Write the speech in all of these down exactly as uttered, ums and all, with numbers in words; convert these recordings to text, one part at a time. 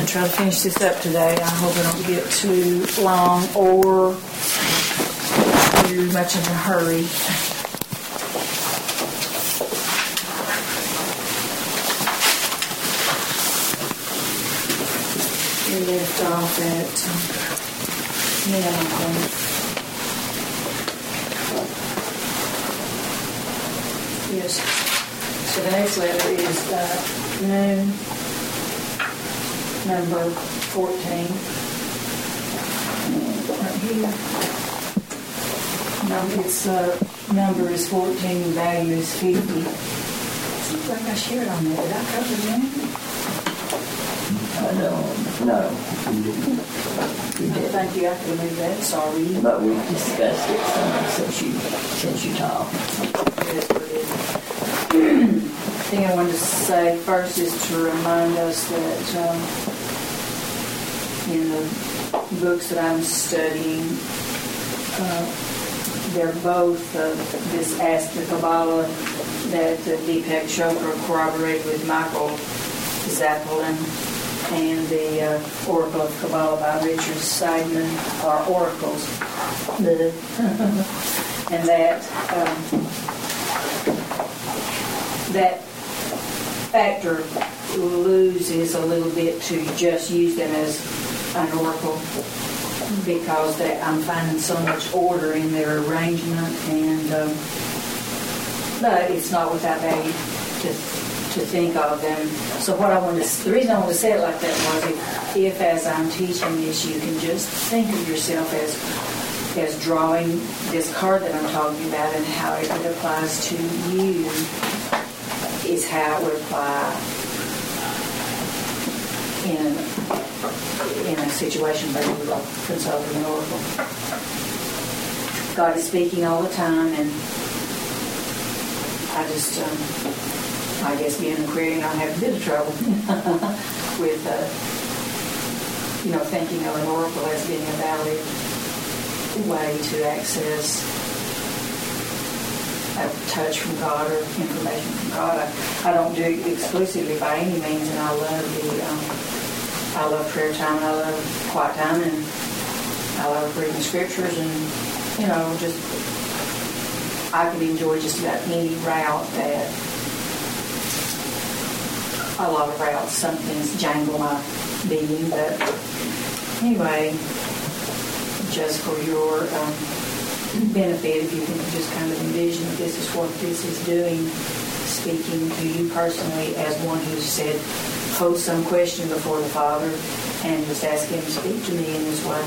going to try to finish this up today. I hope I don't get too long or too much in a hurry. We left off at yeah, yes. So the next letter is uh, noon, number fourteen. Right here. Number, its uh, number is fourteen, value is fifty. Seems like I shared on that. Did I cover that? I don't know. Thank you. I could have moved that. Sorry. But we've discussed it some since you since you talked. Yes, we did. The thing I wanted to say first is to remind us that um, in the books that I'm studying, uh, they're both uh, this Ask the Kabbalah that uh, Deepak Chopra corroborated with Michael Zappelin, and the uh, Oracle of Kabbalah by Richard Seidman are oracles. And that um, that factor loses a little bit to just use them as an oracle, because they, I'm finding so much order in their arrangement, and um, but it's not without value to to think of them. So what I wanted to, the reason I wanted to say it like that was if, if as I'm teaching this, you can just think of yourself as as drawing this card that I'm talking about, and how it applies to you is how it would apply in in a situation where you would consult an oracle. God is speaking all the time, and I just, um, I guess being an Aquarian, I have a bit of trouble with, uh, you know, thinking of an oracle as being a valid way to access a touch from God or information from God. I, I don't do it exclusively by any means, and I love the, um, I love prayer time, and I love quiet time, and I love reading scriptures, and, you know, just, I can enjoy just about any route that, a lot of routes, some things jangle my being, but anyway, just for your um, benefit, if you can just kind of envision that this is what this is doing, speaking to you personally as one who said, pose some question before the Father and just ask Him to speak to me in this way.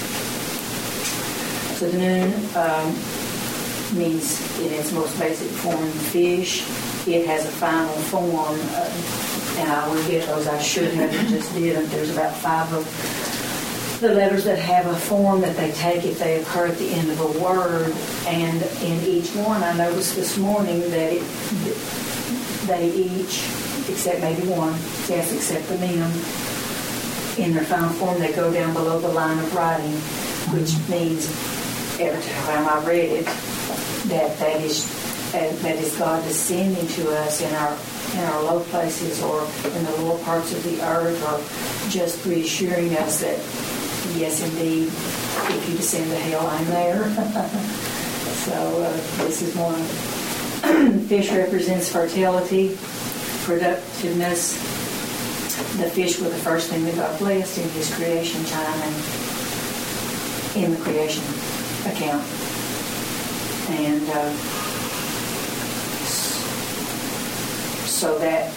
So the noon um, means in its most basic form fish. It has a final form, uh, and I will get those. I should have just did. There's about five of the letters that have a form that they take if they occur at the end of a word, and in each one, I noticed this morning that it, they each, except maybe one, yes, except the mem, in their final form, they go down below the line of writing, which means every time I read it, that that is uh, that is God descending to us in our in our low places or in the lower parts of the earth, or just reassuring us that, yes, indeed, if you descend to hell, I'm there. So uh, this is one. Fish represents fertility, productiveness. The fish were the first thing that God blessed in His creation time and in the creation account. And uh, so that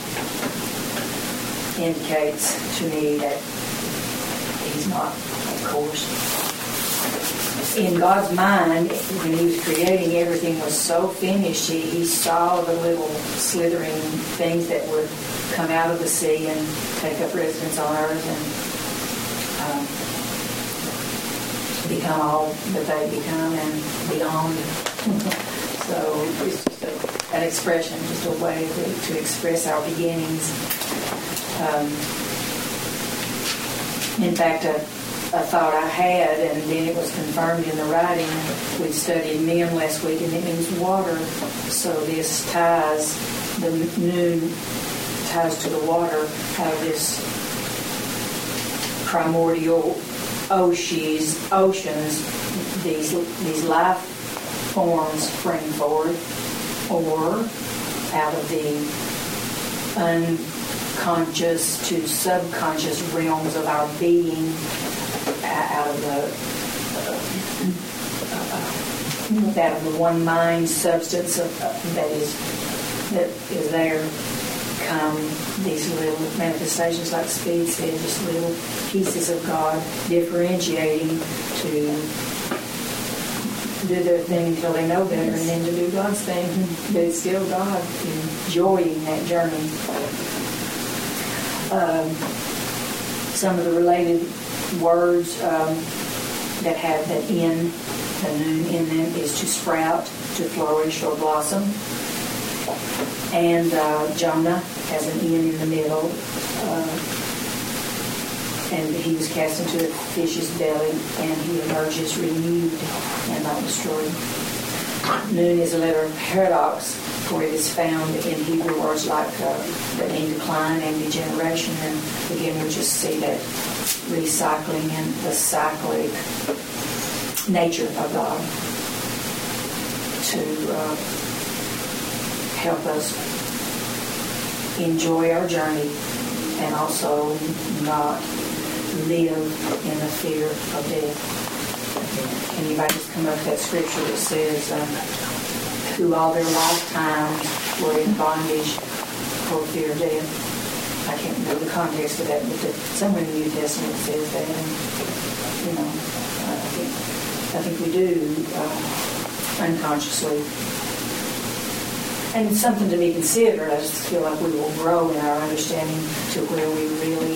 indicates to me that He's not, of course. In God's mind, when He was creating, everything was so finished. He, he saw the little slithering things that would come out of the sea and take up residence on earth and um, become all that they become and beyond. So it's just a, an expression, just a way to, to express our beginnings. Um, in fact, a, a thought I had, and then it was confirmed in the writing. We studied mem last week, and it means water. So this ties, the noon ties to the water, how this primordial oceans, oceans these, these life forms spring forth, or out of the unconscious to subconscious realms of our being, out of the uh, out of the one mind substance of, uh, that is that is there, come these little manifestations, like Speed said, just little pieces of God differentiating to do their thing until they know better, and then to do God's thing, but it's still God, enjoying that journey. Um, some of the related words um, that have that in, the noon in them, is to sprout, to flourish or blossom. And uh, Jonah has an in in the middle. Uh, and he was cast into the fish's belly, and he emerges renewed and not destroyed. Noon is a letter of paradox, for it is found in Hebrew words like uh, that mean decline and degeneration. And again, we just see that recycling and the cyclic nature of God to uh, help us enjoy our journey and also not live in the fear of death. Can anybody just come up with that scripture that says, um, who all their lifetimes were in bondage for fear of death? I can't remember the context of that, but the, somewhere in the New Testament says that. And, you know, I think, I think we do uh, unconsciously. And it's something to be considered. I just feel like we will grow in our understanding to where we really,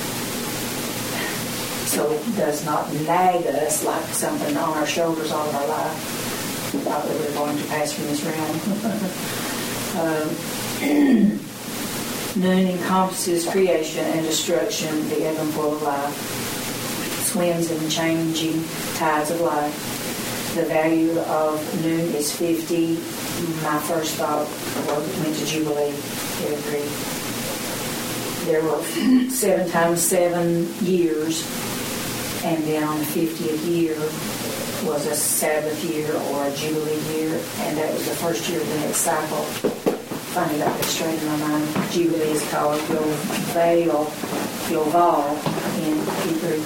so it does not nag us like something on our shoulders all of our life. Not that we're going to pass from this realm. uh, Noon encompasses creation and destruction, the ebb and flow of life. Swims in the changing tides of life. The value of noon is fifty. My first thought went to Jubilee. I agree. There were seven times seven years, and then on the fiftieth year was a Sabbath year or a Jubilee year, and that was the first year of the next cycle. Finally got that straight in my mind. Jubilee is called Yovel, Yoval in Hebrew.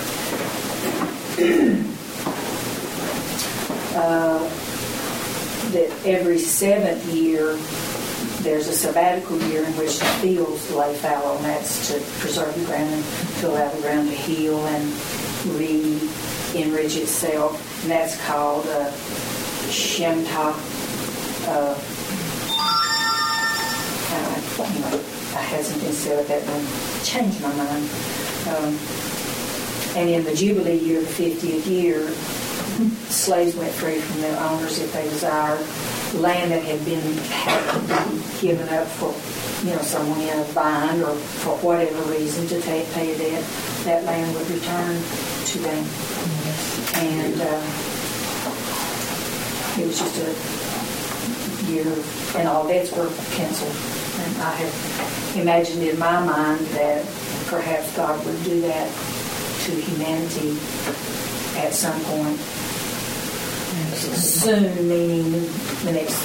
uh, that every seventh year there's a sabbatical year in which the fields lay fallow, and that's to preserve the ground and to allow the ground to heal and re-enrich itself. And that's called uh, Shemta. Uh, anyway, I had something to say with that one. Changed my mind. Um, and in the Jubilee year, the fiftieth year, slaves went free from their owners if they desired. Land that had been had to be given up for, you know, someone in a bind or for whatever reason to take, pay a debt, that land would return to them. And uh, it was just a year, and all debts were canceled. And I have imagined in my mind that perhaps God would do that to humanity at some point. Soon, meaning the next,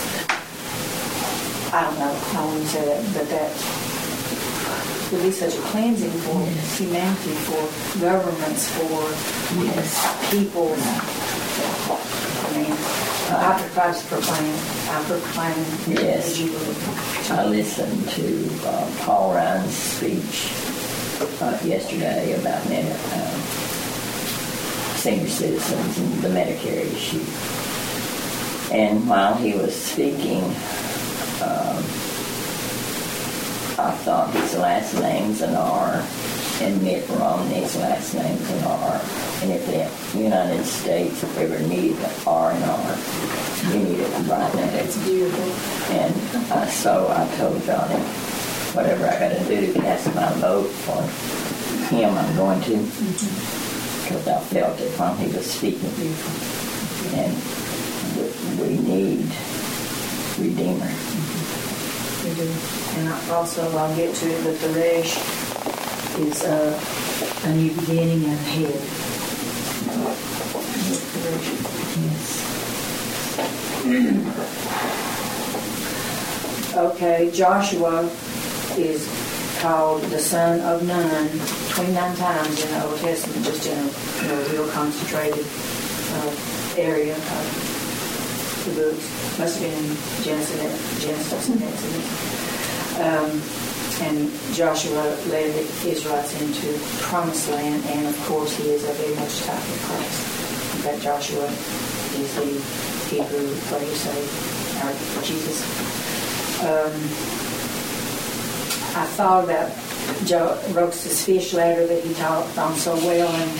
I don't know, I wouldn't say that, but that would be such a cleansing for yes. humanity, for governments, for yes. people. I mean, uh, after Christ proclaimed, I proclaim yes. the Jubilee. I listened to uh, Paul Ryan's speech uh, yesterday about men, uh, senior citizens and the Medicare issue. And while he was speaking, um, I thought his last name's an R, and Mitt Romney's last name's an R. And if the United States ever needed an R and R, we need it right now. That's beautiful. And uh, so I told Johnny, whatever I got to do to cast my vote for him, I'm going to. Mm-hmm. Because I felt it while he was speaking. And we need Redeemer. We do. And also, I'll get to it, but the Resh is uh, a new beginning and ahead. Yes. Okay, Joshua is called the son of Nun twenty-nine times in the Old Testament, just in a, in a real concentrated uh, area of the books. Must have been in Genesis, Genesis and Exodus. Um, and Joshua led the Israelites into Promised Land, and of course he is a very much type of Christ. In fact, Joshua is the Hebrew way to say our Jesus. Um, I thought about Joe Rox's fish ladder that he taught on so well, and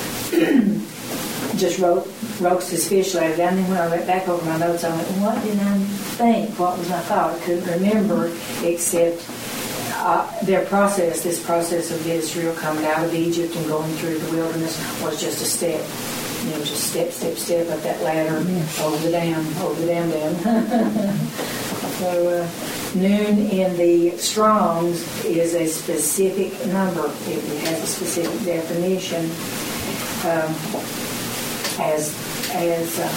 just wrote Rox's fish ladder down. And when I went back over my notes, I went, what did I think? What was my thought? I couldn't remember, except uh, their process, this process of Israel coming out of Egypt and going through the wilderness was just a step. You know, just step, step, step up that ladder, yes. over the dam, over the dam, dam. So, uh, noon in the Strong's is a specific number. It has a specific definition, um, as as um,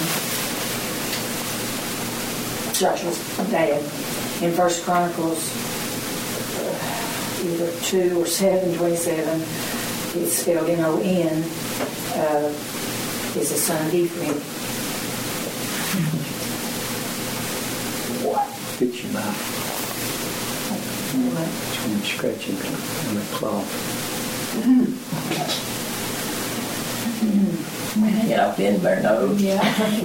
Joshua's dad. In First Chronicles, uh, either two or seven twenty-seven, it's spelled N O N. Uh, is the son of Ephraim. What? Fix your mouth. When you're scratching on the cloth. Get off in their nose. Yeah.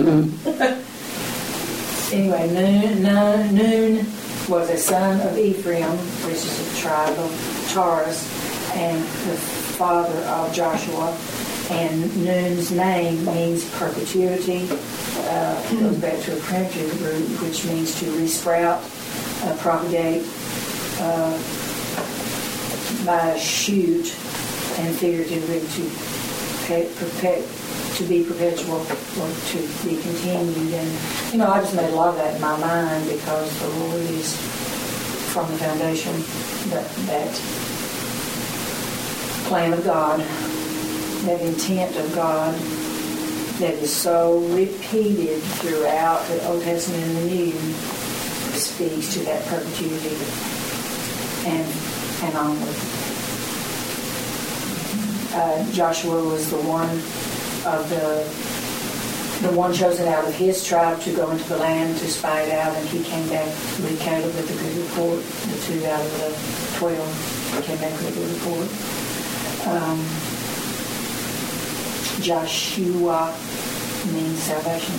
Anyway, Noon, Noon, Noon was a son of Ephraim, which is a tribe of Taurus, and the father of Joshua. And Noon's name means perpetuity. Uh, it goes back to a primitive root, which means to resprout, uh, propagate uh, by a shoot, and figuratively to pe- perpet- to be perpetual or to be continued. And you know, I just made a lot of that in my mind because the Lord is from the foundation that that plan of God. That intent of God that is so repeated throughout the Old Testament and the New speaks to that perpetuity and and onward. Uh, Joshua was the one of the the one chosen out of his tribe to go into the land to spy it out, and he came back with Caleb with a good report. The two out of the twelve came back with a good report. Um, Joshua means salvation.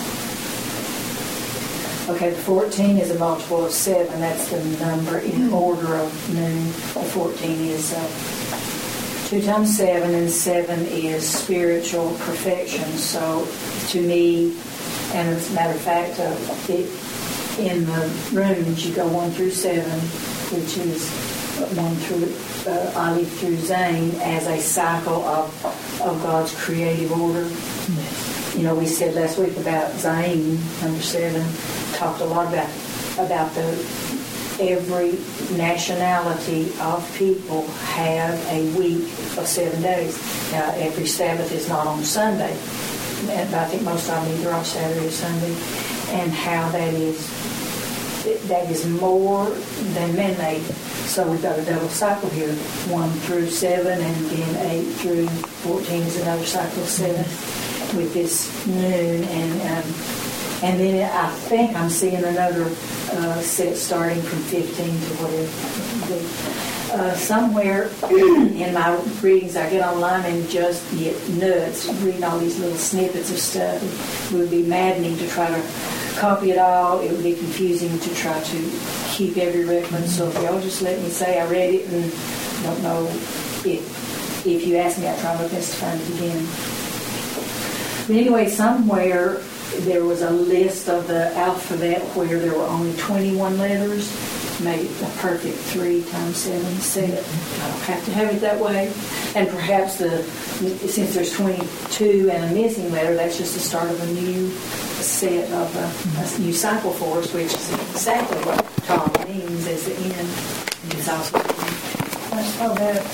Okay, the fourteen is a multiple of seven. That's the number in order of Noon. The fourteen is uh, two times seven, and seven is spiritual perfection. So, to me, and as a matter of fact, uh, it, in the rooms you go one through seven, which is one through uh, Aleph through Zayn, as a cycle of of God's creative order. Mm-hmm. You know, we said last week about Zayn, number seven, talked a lot about about the every nationality of people have a week of seven days. Now, every Sabbath is not on Sunday, but I think most of them either off Saturday or Sunday, and how that is that is more than man-made. So we've got a double cycle here, one through seven, and then eight through fourteen is another cycle of seven with this noon, and um, and then I think I'm seeing another uh, set starting from fifteen to whatever. Uh, somewhere in my readings, I get online and just get nuts reading all these little snippets of stuff. It would be maddening to try to copy it all. It would be confusing to try to keep every reference. So if y'all just let me say I read it and don't know if if you ask me, I try my best to find it again. But anyway, somewhere there was a list of the alphabet where there were only twenty-one letters. Made it a perfect three times seven set. I don't have to have it that way. And perhaps the since there's twenty-two and a missing letter, that's just the start of a new set of a, a new cycle for us, which is exactly what Tom means as the end. It's also Oh, that.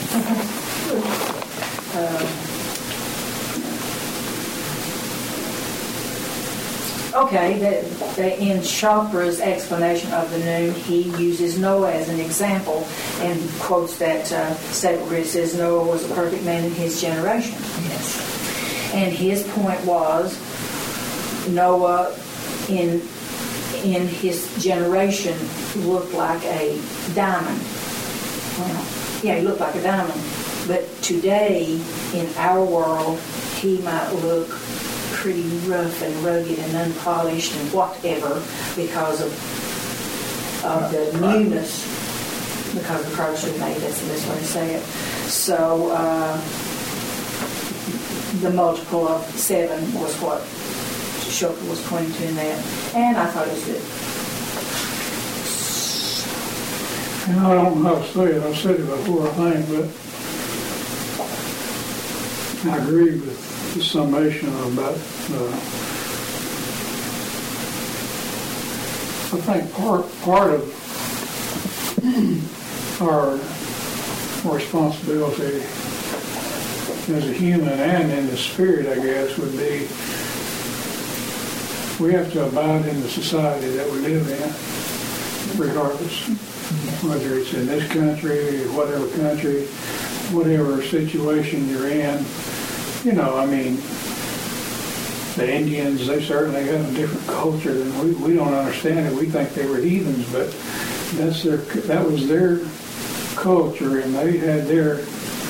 um, okay, that, that in Chopra's explanation of the noon, he uses Noah as an example and quotes that uh, statement where it says Noah was a perfect man in his generation. Yes. And his point was Noah in in his generation looked like a diamond. Well, yeah, he looked like a diamond. But today, in our world, he might look pretty rough and rugged and unpolished and whatever because of, of the newness, because the cross we made. That's the best way to say it. So uh, the multiple of seven was what Chopra was pointing to in that, and I thought it was good. And I don't know how to say it. I've said it before, I think, but I agree with the summation about. Uh, I think part part of our responsibility as a human and in the spirit, I guess, would be we have to abide in the society that we live in, regardless, whether it's in this country, whatever country, whatever situation you're in. You know, I mean, the Indians, they certainly have a different culture than we. We don't understand it. We think they were heathens, but that's their. That was their culture, and they had their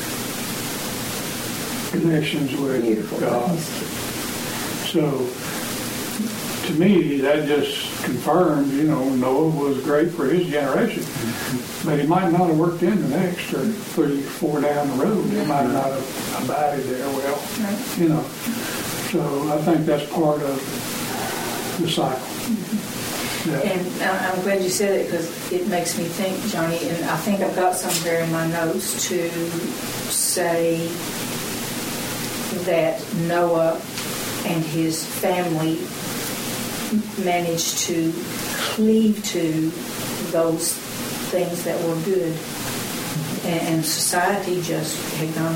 connections with Beautiful God. things. So, to me, that just confirms, you know, Noah was great for his generation, but he might not have worked in the next or three, four down the road. He might not have abided there well, you know. So I think that's part of the cycle. Yeah. And I'm glad you said it because it makes me think, Johnny, and I think I've got somewhere in my notes to say that Noah and his family managed to cleave to those things that were good, and, and society just had gone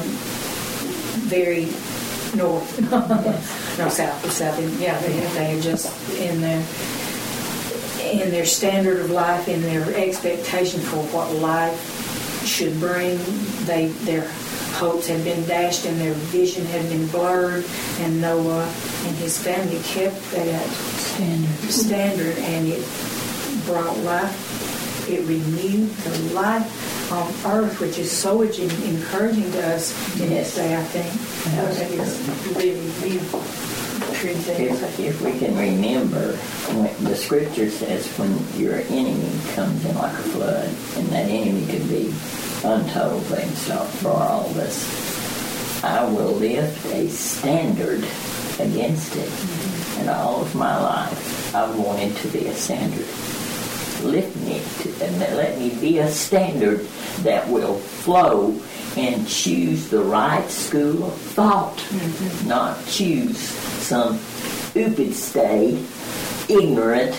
very north, no south, south. Yeah, they had, they had just in their in their standard of life, in their expectation for what life should bring. They their hopes had been dashed and their vision had been blurred, and Noah and his family kept that standard, standard and it brought life. It renewed the life on earth, which is so much encouraging to us in this day, I think. That is really, really true things. If, if we can remember, when the scripture says when your enemy comes in like a flood, and that enemy could be untold things for all of us, I will lift a standard against it. Mm-hmm. And all of my life, I've wanted to be a standard. Lift me to, and let me be a standard that will flow and choose the right school of thought, mm-hmm. not choose some stupid state, ignorant,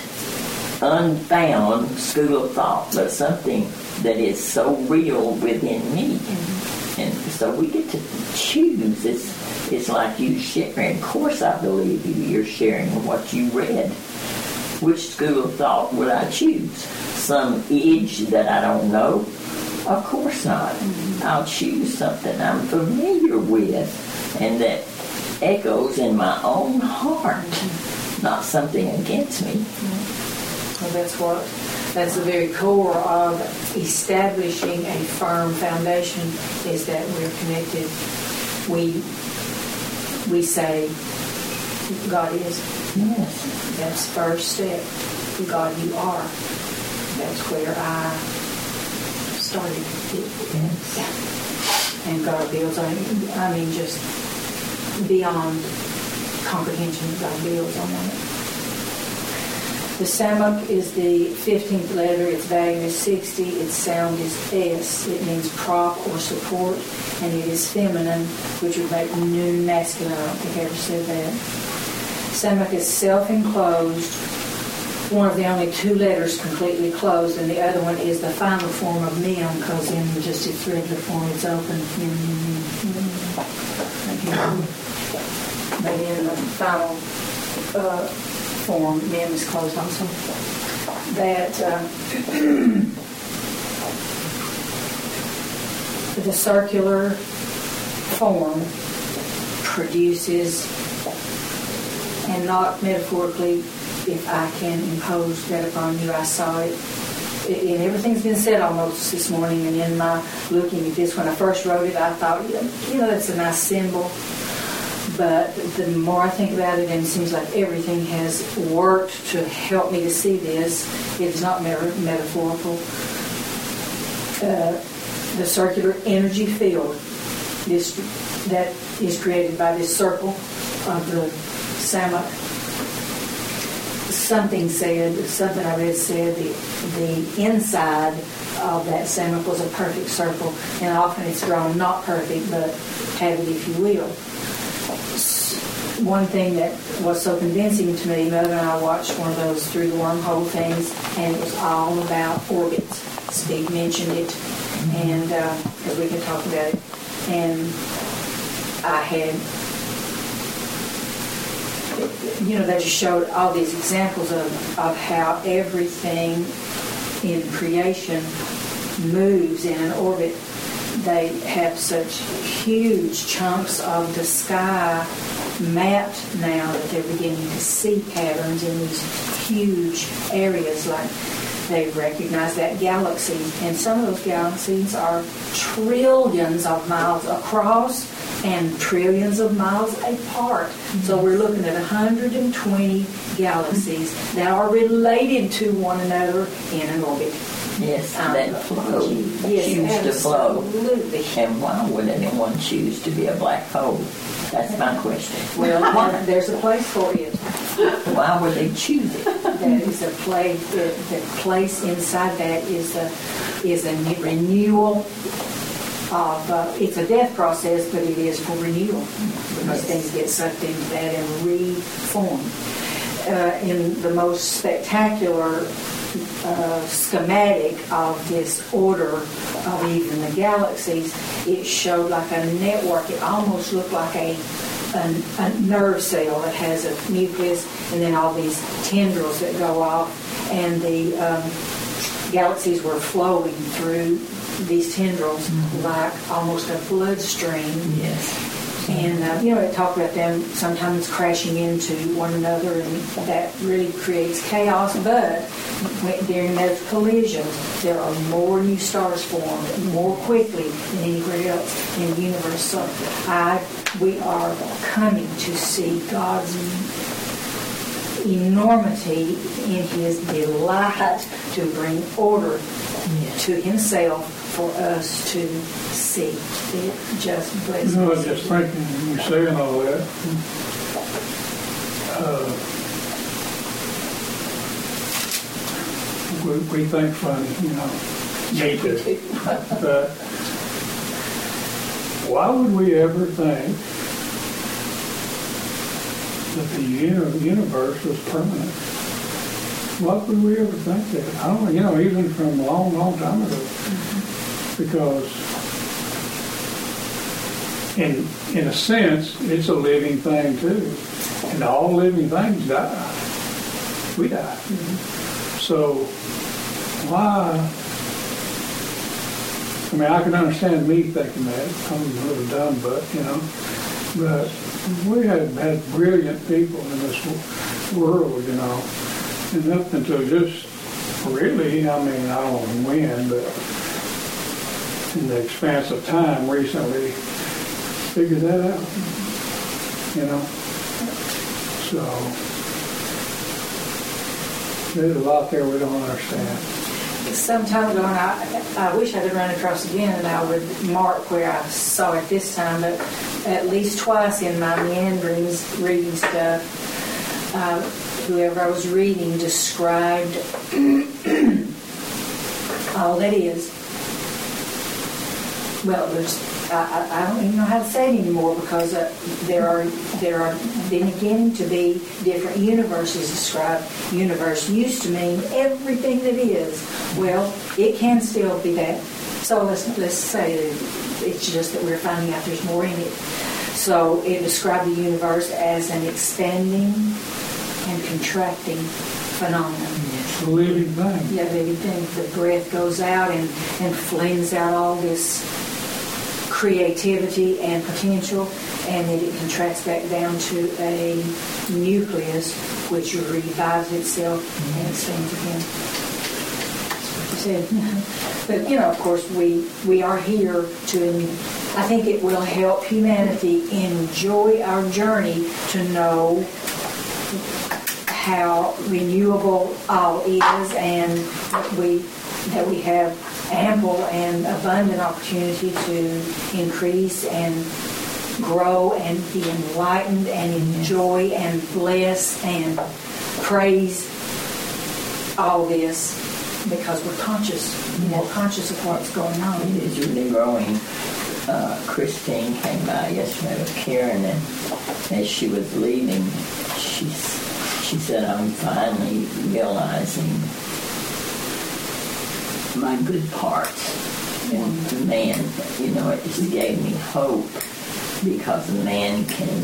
unfound school of thought, but something that is so real within me. Mm-hmm. And so we get to choose. It's, it's like you sharing. Of course I believe you. You're sharing what you read. Which school of thought would I choose? Some edge that I don't know? Of course not. Mm-hmm. I'll choose something I'm familiar with and that echoes in my own heart, mm-hmm. not something against me. Mm-hmm. Well, that's what, that's the very core of establishing a firm foundation, is that we're connected. We, we say, God is. Yes. That's first step. God, you are. That's where I started. Yes. Yeah. And God builds on it. I mean, just beyond comprehension, God builds on it. The Samach is the fifteenth letter. Its value is sixty. Its sound is S. It means prop or support, and it is feminine, which would make noon masculine. I don't think I ever said that. Samach is self-enclosed. one of the only two letters completely closed, and the other one is the final form of mem, because in just its regular form it's open. But in the final uh, form, mem is closed also. That uh, the circular form produces, and not metaphorically, if I can impose that upon you, I saw it. And everything's been said almost this morning, and in my looking at this, when I first wrote it, I thought, you know, that's a nice symbol. But the more I think about it, and it seems like everything has worked to help me to see this, it is not meta- metaphorical. Uh, the circular energy field is, that is created by this circle of the Samak. Something said, something I read said the, the inside of that Samak was a perfect circle, and often it's drawn not perfect, but have it if you will. One thing that was so convincing to me, Mother and I watched one of those through the wormhole things, and it was all about orbits. Steve mentioned it, and because uh, we can talk about it, and I had, you know, they just showed all these examples of, of how everything in creation moves in an orbit. They have such huge chunks of the sky mapped now that they're beginning to see patterns in these huge areas. Like they've recognized that galaxy, and some of those galaxies are trillions of miles across and trillions of miles apart. Mm-hmm. So we're looking at one hundred twenty galaxies that are related to one another in an orbit. Yes, um, that flow, yes, choose to flow. Absolutely. And why would anyone choose to be a black hole? That's my question. Well, there's a place for it. Why would they choose it? That is a place. The, the place inside that is a is a renewal of. Uh, it's a death process, but it is for renewal because yes. things get sucked into that and reform. Uh, in the most spectacular uh, schematic of this order of even the galaxies, it showed like a network. It almost looked like a, a, a nerve cell that has a nucleus and then all these tendrils that go off, and the um, galaxies were flowing through these tendrils mm-hmm. like almost a bloodstream. Yes. And, uh, you know, it talked about them sometimes crashing into one another, and that really creates chaos. But when, during those collisions, there are more new stars formed more quickly than anywhere else in the universe. So I, we are coming to see God's enormity in His delight to bring order yes. to Himself for us to see. It just blesses You know, I was just thinking, you're saying all that. Uh, we, we think funny, you know. Me too. But why would we ever think that the uni- universe was permanent? Why would we ever think that? I don't know, you know, even from a long, long time ago. Mm-hmm. Because in in a sense, it's a living thing too. And all living things die. We die. Mm-hmm. So why? I mean, I can understand me thinking that. I'm a little dumb, but, you know. But we have had brilliant people in this world, you know. And up until just really, I mean, I don't know when, but in the expanse of time recently figured that out, you know. So there's a lot there we don't understand. Some time ago, and I, I wish I could run across again and I would mark where I saw it this time, but at least twice in my meanderings reading stuff, uh, whoever I was reading described all that is. Well, there's, I, I don't even know how to say it anymore because uh, there are there are beginning to be different universes described. Universe used to mean everything that is. Well, it can still be that. So let's let's say that it's just that we're finding out there's more in it. So it described the universe as an expanding and contracting phenomenon. It's a living thing. Yeah, living thing. The breath goes out and, and flings out all this creativity and potential, and then it contracts back down to a nucleus which revives itself mm-hmm. and expands again. That's what you said. But, you know, of course, we, we are here to, I think it will help humanity enjoy our journey to know how renewable all is, and that we that we have ample and abundant opportunity to increase and grow and be enlightened and enjoy and bless and praise all this because we're conscious, more conscious of what's going on. It is really growing. Uh, Christine came by yesterday with Karen, and as she was leaving, she's She said, I'm finally realizing my good parts in the man. You know, it just gave me hope because the man can,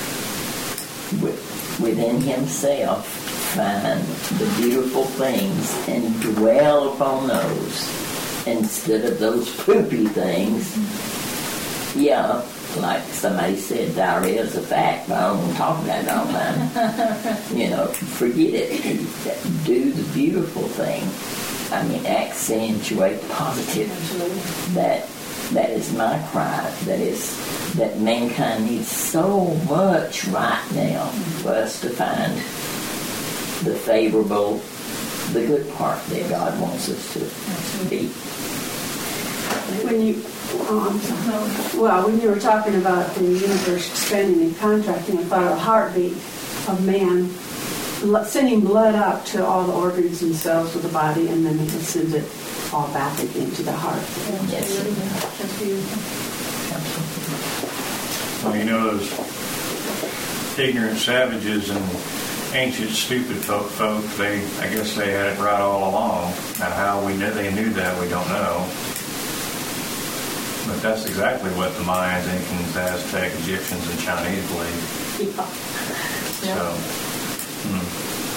within himself, find the beautiful things and dwell upon those instead of those poopy things. Yeah. Like somebody said, diarrhea is a fact, but I don't want to talk about it all the time. You know, forget it. Do the beautiful thing. I mean, accentuate the positive. That that is my cry. That is that mankind needs so much right now for us to find the favorable, the good part that God wants us to be. When you, um, well, when you were talking about the universe expanding and contracting, I thought of a heartbeat of man sending blood up to all the organs and cells of the body, and then it sends it all back again to the heart. Yes. Well, you know, those ignorant savages and ancient stupid folk, folk, they, I guess they had it right all along. Now, how we knew they knew that, we don't know. But that's exactly what the Mayans, Incans, Aztec, Egyptians, and Chinese believed. Yeah. So, hmm.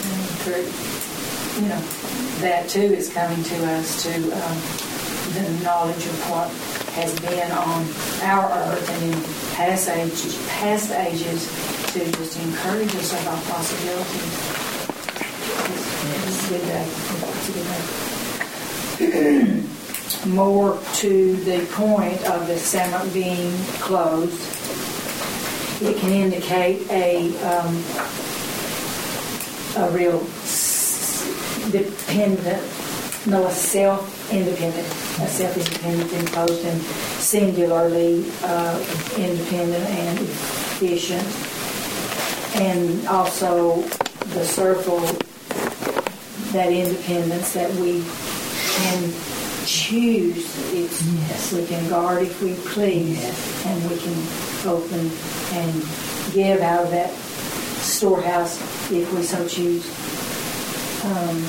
You know, that too is coming to us to um, the knowledge of what has been on our earth and in past ages, past ages to just encourage us about possibilities. It's, it's a good day. It's a good day. More to the point of the Samak being closed, it can indicate a um, a real dependent, no, a self-independent, a self-independent, enclosed and singularly uh, independent and efficient, and also the circle, that independence that we can choose. It's, yes. We can guard if we please, yes. And we can open and give out of that storehouse if we so choose. Um,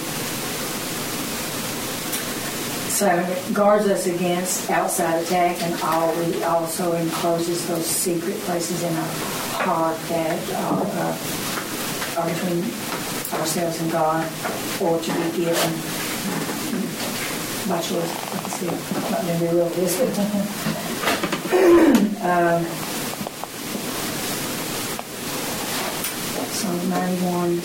so it guards us against outside attack, and always also encloses those secret places in our heart that are, uh, are between ourselves and God, or to be given by choice. I can see it. I'm not going to be real this, but um, Psalm ninety-one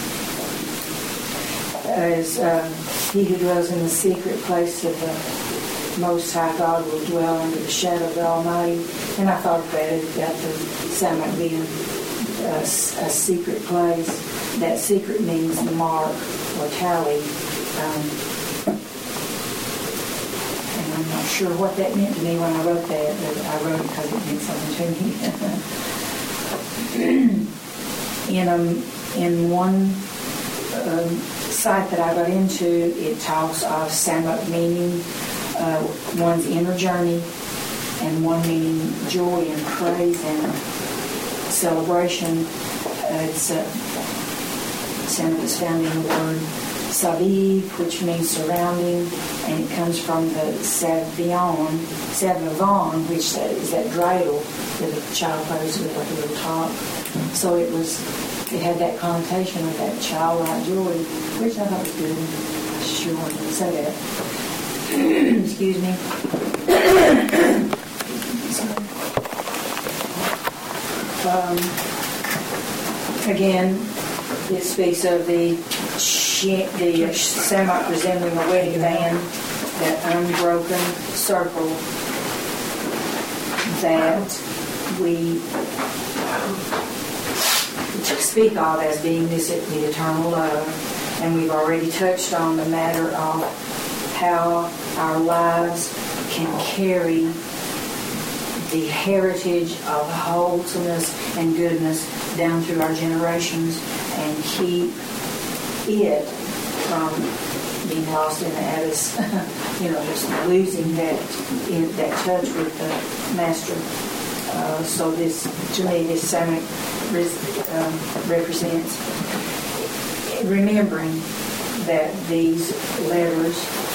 is uh, he who dwells in the secret place of the Most High God will dwell under the shadow of the Almighty. And I thought of that, that the Samak being a, a secret place. That secret means the mark or tally. Um, and I'm not sure what that meant to me when I wrote that, but I wrote it because it meant something to me. in um, in one um, site that I got into, it talks of Samak meaning uh, one's inner journey, and one meaning joy and praise and celebration. Uh, it's uh, is found in the word saviv, which means surrounding, and it comes from the savion, savavon, which is that dreidel that a child plays with, like a little top. So it was, it had that connotation of that childlike joy, which I thought was good. I sure wanted to say that. Excuse me. um, again, it speaks of the the Semite resembling a wedding band, that unbroken circle that we speak of as being this the eternal love. And we've already touched on the matter of how our lives can carry the heritage of wholesomeness and goodness down through our generations and keep it from being lost in the abyss, you know, just losing that in, that touch with the Master. Uh, so this, to me, this Samic um, represents remembering that these letters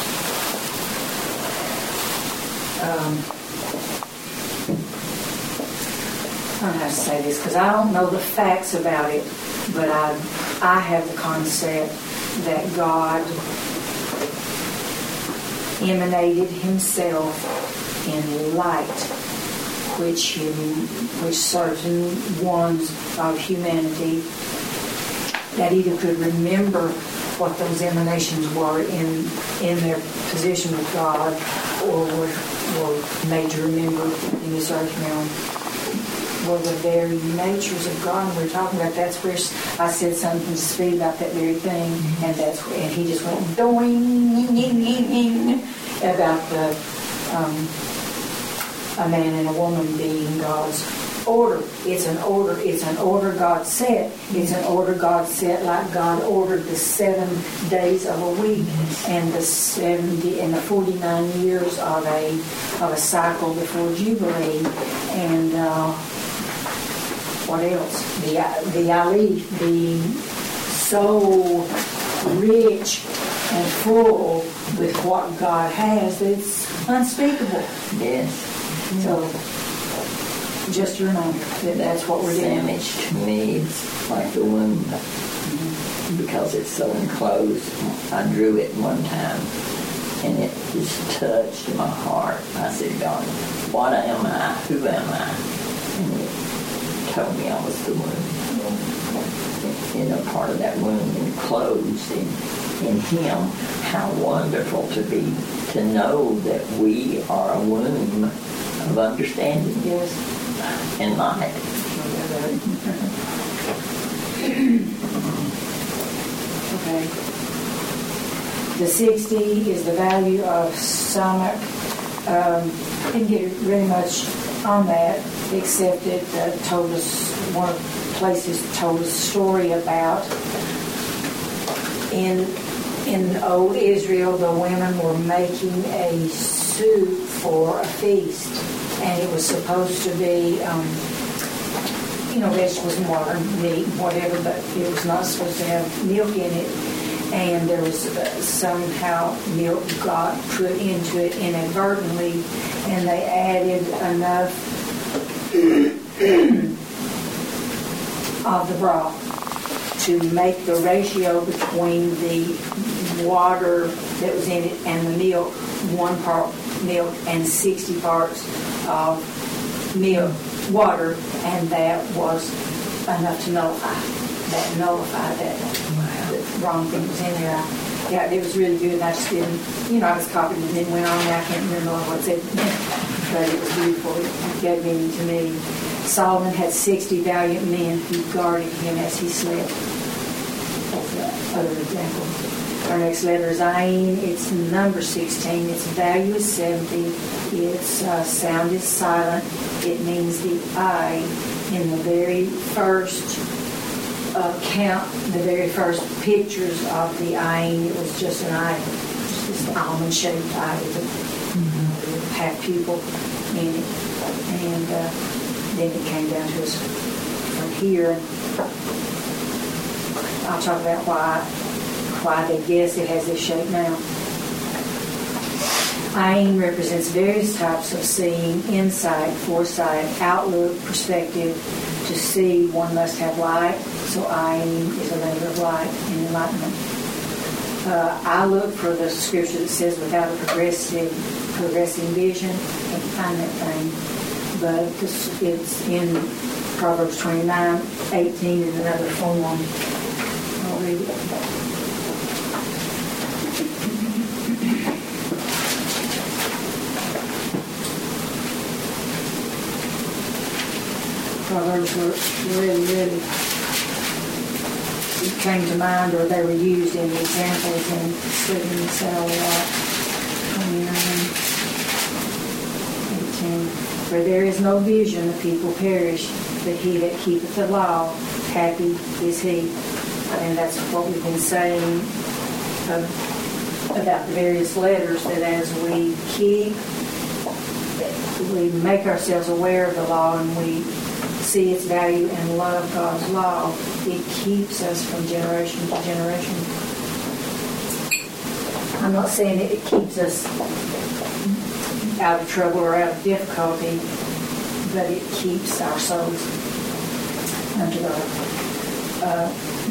um, I don't know how to say this because I don't know the facts about it, but I I have the concept that God emanated himself in light, which him, which certain ones of humanity that either could remember what those emanations were in in their position with God, or were, were made to remember in this earth realm, were the very natures of God. And we're talking about, that's where I said something to Speed about that very thing, and that's where, and he just went doing about the um, a man and a woman being God's order. It's an order. It's an order God set. It's an order God set like God ordered the seven days of a week and the seventy and the forty-nine years of a of a cycle before Jubilee. And uh, what else? The the Aleph being so rich and full with what God has that it's unspeakable. Yes. So, just a reminder that that's what we're doing. Sandwich to me is like the womb, because it's so enclosed. I drew it one time, and it just touched my heart. I said, God, what am I? Who am I? And it told me I was the womb. You know, part of that womb enclosed in, in Him. How wonderful to be, to know that we are a womb of understanding. Yes. And light. Okay. The sixty is the value of Samach. Um, didn't get really much on that, except it uh, told us, one of the places told us a story about in in old Israel, the women were making a soup for a feast, and it was supposed to be, um, you know, vegetables and water, meat, whatever, but it was not supposed to have milk in it. And there was uh, somehow milk got put into it inadvertently, and they added enough of the broth to make the ratio between the water that was in it and the milk, one part milk and sixty parts of milk, water, and that was enough to nullify. That nullified that. Wow. The wrong thing was in there. I, yeah, it was really good, and I just didn't, you know, I just copied it and then went on. I can't remember what it said, but it was beautiful. It gave meaning to me. Solomon had sixty valiant men who guarded him as he slept. That's another example. Our next letter is Ayin. It's number sixteen. Its value is seventy. Its uh, sound is silent. It means the eye. In the very first uh, count, the very first pictures of the Ayin, it was just an eye, just an almond-shaped eye with a mm-hmm. half pupil. in it. And uh, then it came down to us from here. I'll talk about why why they guess it has this shape now. Ayin represents various types of seeing, insight, foresight, outlook, perspective. To see, one must have light, so Ayin is a letter of light and enlightenment. Uh, I look for the scripture that says without a progressive, progressing vision, I can't find that thing, but this, it's in Proverbs twenty-nine, eighteen in another form. I'll read it. Proverbs were really, really, it came to mind, or they were used in examples in Sleeping in Cell a lot. twenty-nine, eighteen. For there is no vision, the people perish, but he that keepeth the law, happy is he. And that's what we've been saying uh, about the various letters, that as we keep, we make ourselves aware of the law and we see its value and love God's law, it keeps us from generation to generation. I'm not saying that it keeps us out of trouble or out of difficulty, but it keeps our souls unto God. Uh,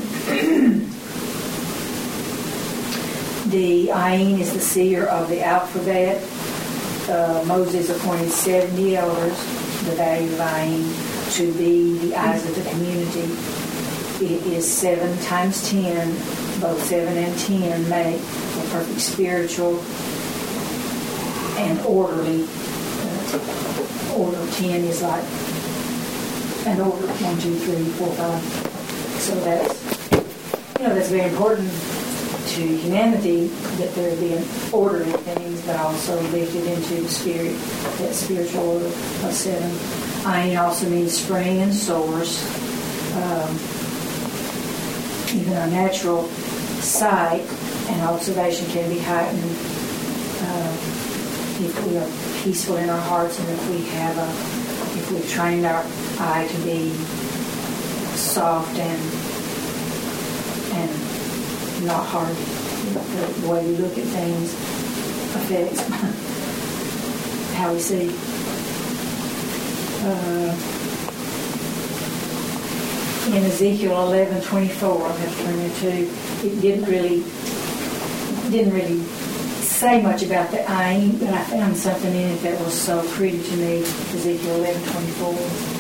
the Ayin is the seer of the alphabet. Uh, Moses appointed seventy elders, the value of Ayin, to be the eyes of the community. It is seven times ten, both seven and ten make a perfect spiritual and orderly. Uh, order ten is like an order, one, two, three, four, five. So that's, you know, that's very important to humanity, that there be an order in things, but also lifted into the spirit, that spiritual order of seven. Ayin also means spring and source. Um, even our natural sight and observation can be heightened uh, if we are peaceful in our hearts, and if we have a, if we train our eye to be soft and and not hard. The, the way we look at things affects how we see. Uh, in Ezekiel eleven twenty-four, I have to turn there too. It didn't really didn't really say much about the Ayin, but I found something in it that was so pretty to me. Ezekiel eleven twenty-four.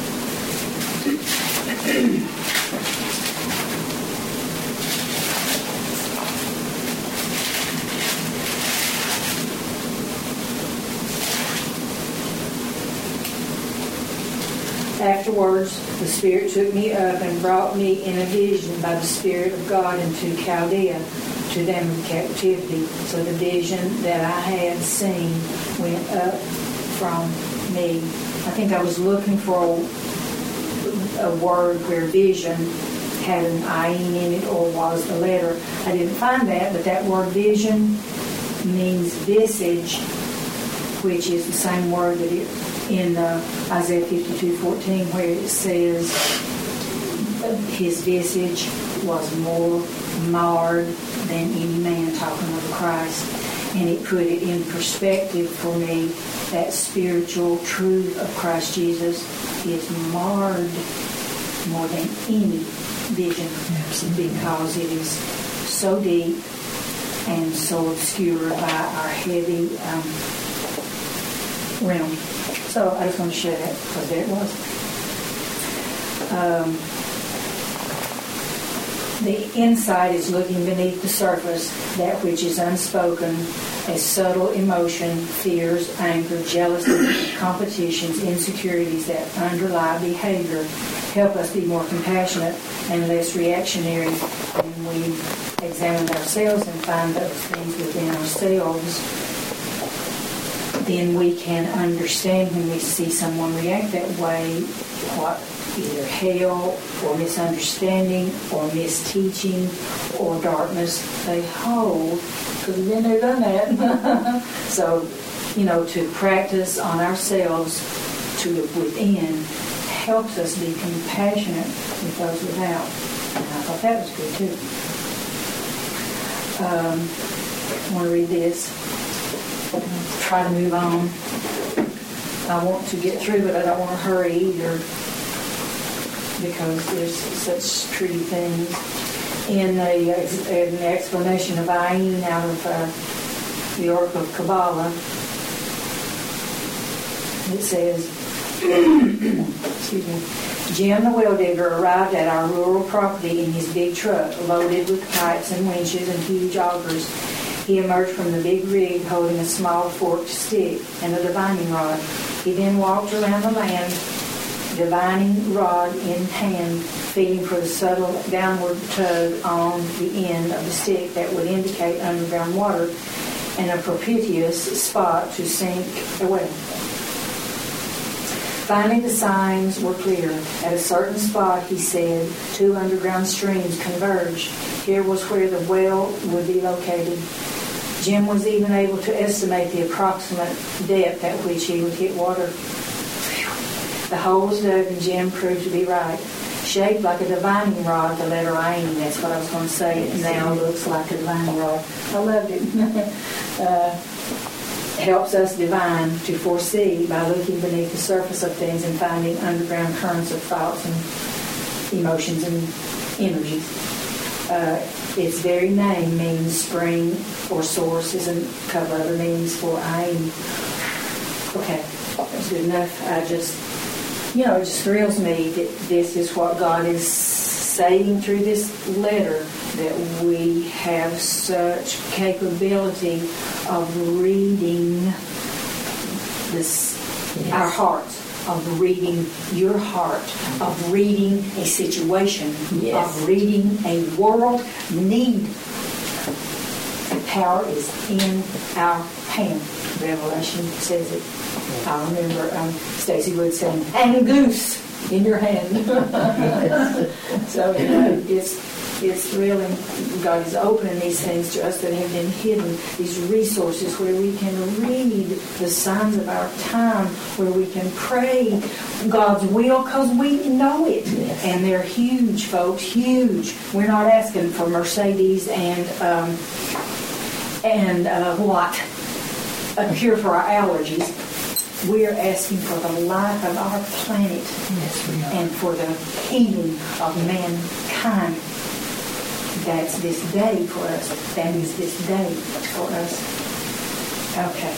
Afterwards, the Spirit took me up and brought me in a vision by the Spirit of God into Chaldea, to them in captivity. So the vision that I had seen went up from me. I think I was looking for a, a word where vision had an Ayin in it, or was the letter. I didn't find that, but that word vision means visage, which is the same word that it in uh, Isaiah fifty-two fourteen, where it says his visage was more marred than any man, talking of Christ. And it put it in perspective for me, that spiritual truth of Christ Jesus is marred more than any vision, because it is so deep and so obscured by our heavy um, realm. So I just want to share that, because there it was. Um, the insight is looking beneath the surface, that which is unspoken, as subtle emotion, fears, anger, jealousy, competitions, insecurities that underlie behavior. Help us be more compassionate and less reactionary when we examine ourselves and find those things within ourselves. Then we can understand when we see someone react that way, what either hell or misunderstanding or misteaching or darkness they hold, because we've been there, done that. So you know, to practice on ourselves to look within helps us be compassionate with those without. And I thought that was good too. Um, I want to read this. Try to move on. I want to get through, but I don't want to hurry either because there's such pretty things. In a, an explanation of Ayin out of uh, the Oracle of Kabbalah, it says, excuse me, Jim the well digger arrived at our rural property in his big truck, loaded with pipes and winches and huge augers. He emerged from the big rig holding a small forked stick and a divining rod. He then walked around the land, divining rod in hand, feeling for the subtle downward tug on the end of the stick that would indicate underground water and a propitious spot to sink away. Finally, the signs were clear. At a certain spot, he said, two underground streams converged. Here was where the well would be located. Jim was even able to estimate the approximate depth at which he would hit water. The hole was dug, and Jim proved to be right. Shaped like a divining rod, the letter Ayin, that's what I was going to say, it now looks like a divining rod. I loved it. uh, helps us divine to foresee by looking beneath the surface of things and finding underground currents of thoughts and emotions and energies. Uh, its very name means spring or source. Is a couple other meanings for Ayin. Okay, that's good enough. I just, you know, it just thrills me that this is what God is saying through this letter, that we have such capability of reading this, yes. Our hearts, of reading your heart, of reading a situation, yes. Of reading a world need. The power is in our hand. Revelation says it. I remember um, Stacy Wood saying, "Hang goose in your hand." So you know, it's it's thrilling. God is opening these things to us that have been hidden. These resources where we can read the signs of our time, where we can pray God's will because we know it. Yes. And they're huge, folks, huge. We're not asking for Mercedes and um, and uh, what a cure for our allergies. We're asking for the life of our planet, yes, we are. And for the healing of mankind. That's this day for us. That is this day for us. Okay.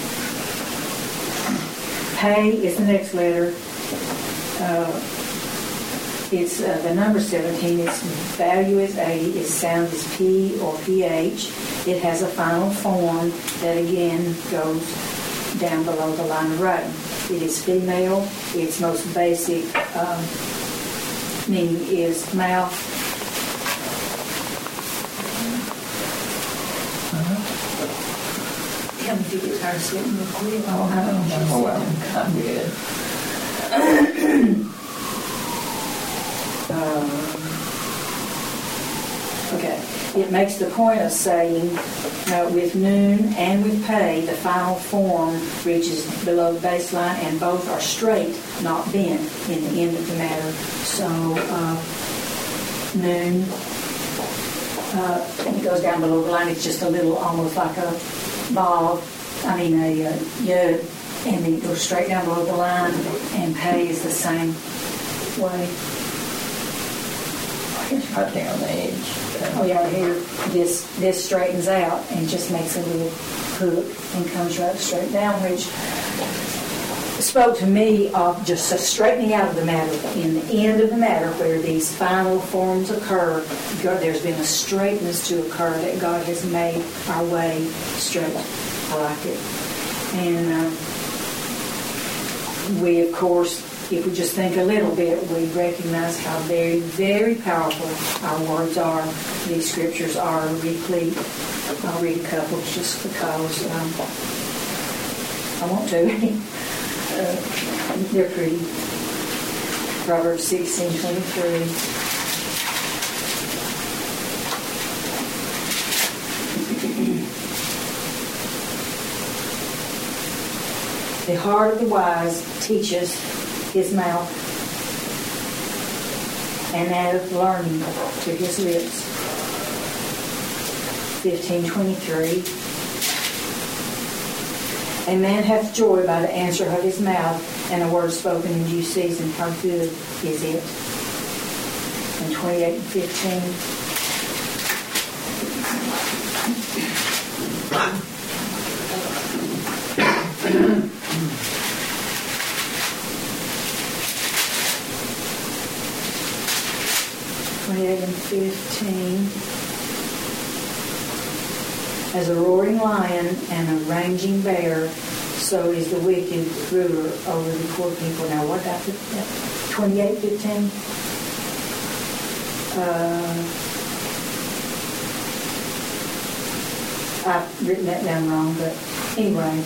Pay is the next letter. Uh, it's uh, the number seventeen. Its value is eighty. Its sound is P or P H. It has a final form that again goes down below the line of writing. It is female. Its most basic um, meaning is mouth. Uh-huh. Tell me if you get tired of sitting real quick. Oh, I don't know. Oh, well, I'm good. um, okay. It makes the point of saying, uh, with noon and with pay, the final form reaches below the baseline, and both are straight, not bent, in the end of the matter. So, uh, noon, uh, and it goes down below the line. It's just a little, almost like a ball, I mean a uh, yud, and then it goes straight down below the line, and pay is the same way. It's right there on the edge. Oh yeah, here this this straightens out and just makes a little hook and comes right straight down, which spoke to me of just a straightening out of the matter. In the end of the matter, where these final forms occur, there's been a straightness to occur that God has made our way straight. I like it. And um, we, of course, if we just think a little bit, we recognize how very, very powerful our words are. These scriptures are replete. I'll read a couple just because um, I want to. uh, they're pretty. Proverbs sixteen twenty-three. The heart of the wise teaches his mouth, and addeth learning to his lips. fifteen twenty-three. A man hath joy by the answer of his mouth, and a word spoken in due season. How good is it? And twenty-eight and fifteen. twenty-eight and fifteen. As a roaring lion and a raging bear, so is the wicked ruler over the poor people. Now, what about that? twenty-eight fifteen? Uh, I've written that down wrong, but anyway,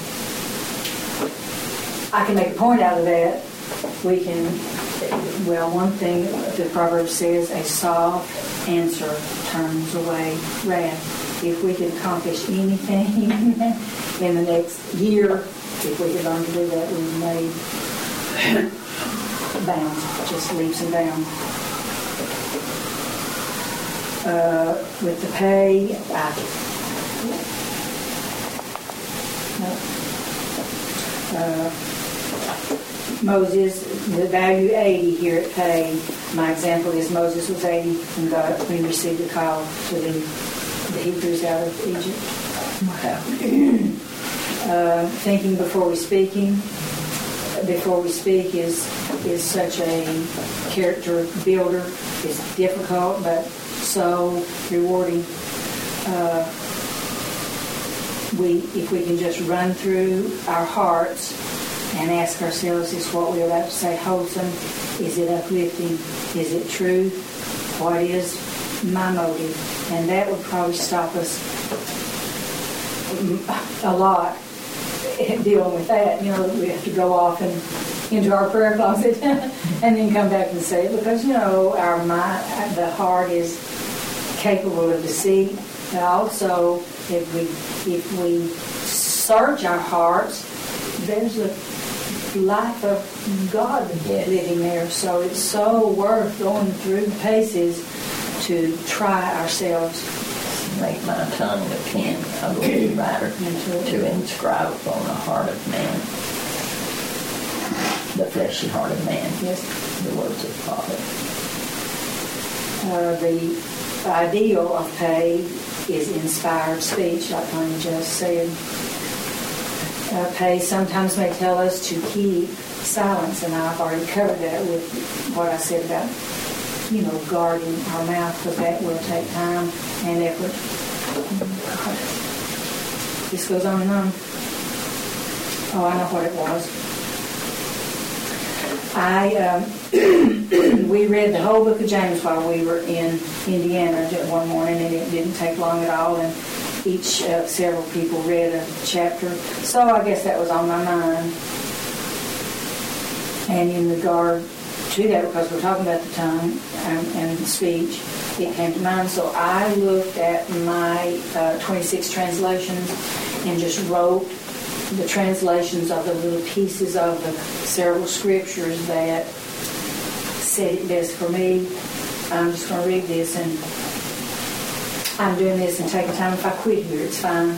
I can make a point out of that. We can, well, one thing the proverb says, a soft answer turns away wrath. If we could accomplish anything in the next year, if we could learn to do that, we've made bounds, just leaps and bounds. Uh, with the pay, I, no, uh, Moses, the value eighty here at pay. My example is Moses was eighty when God when he received the call to lead the Hebrews out of Egypt. Wow. uh, thinking before we speaking, before we speak is is such a character builder. It's difficult, but so rewarding. Uh, we, if we can just run through our hearts and ask ourselves, is what we're about to say wholesome? Is it uplifting? Is it true? What is my motive? And that would probably stop us a lot dealing with that. You know, we have to go off and into our prayer closet and then come back and say it, because, you know, our mind, the heart is capable of deceit. But also, if we if we search our hearts, there's a life of God Yes. living there. So it's so worth going through the paces to try ourselves. Make my tongue a pen, I will be writer, to inscribe upon the heart of man, the fleshy heart of man, Yes. the words of Father. Uh, the ideal of pay is inspired speech, like Tony just said. Uh, pay sometimes may tell us to keep silence, and I've already covered that with what I said about, you know, guarding our mouth, because that will take time and effort. This goes on and on. Oh, I know what it was. I um, we read the whole book of James while we were in Indiana one morning, and it didn't take long at all. And each uh, several people read a chapter, so I guess that was on my mind. And in regard to that, because we're talking about the tongue and, and speech, it came to mind. So I looked at my uh, twenty-six translations and just wrote the translations of the little pieces of the several scriptures that said it best for me. I'm just going to read this, and I'm doing this and taking time. If I quit here, it's fine.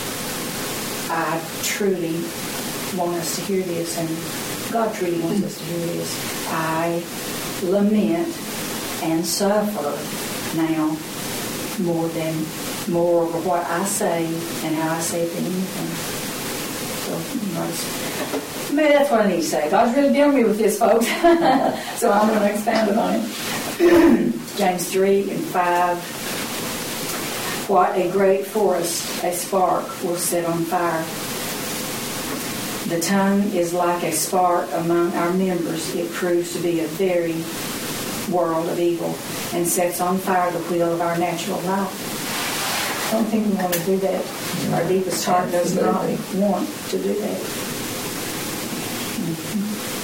I truly want us to hear this, and God truly wants us to hear this. I lament and suffer now more than more over what I say and how I say it than anything. So, maybe that's what I need to say. God's really dealing with me with this, folks. So I'm going to expound on it. James three and five. What a great forest a spark will set on fire. The tongue is like a spark among our members. It proves to be a very world of evil and sets on fire the wheel of our natural life. I don't think we want to do that. Our deepest heart does not want to do that. Mm-hmm.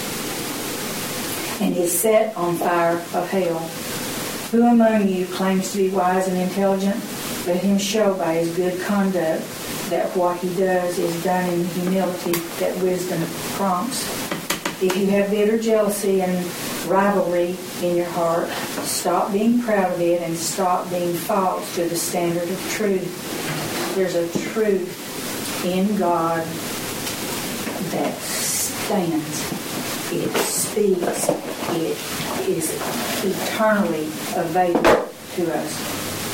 And is set on fire of hell. Who among you claims to be wise and intelligent? Let him show by his good conduct that what he does is done in humility that wisdom prompts. If you have bitter jealousy and rivalry in your heart, stop being proud of it and stop being false to the standard of truth. There's a truth in God that stands. It speaks. It is eternally available to us.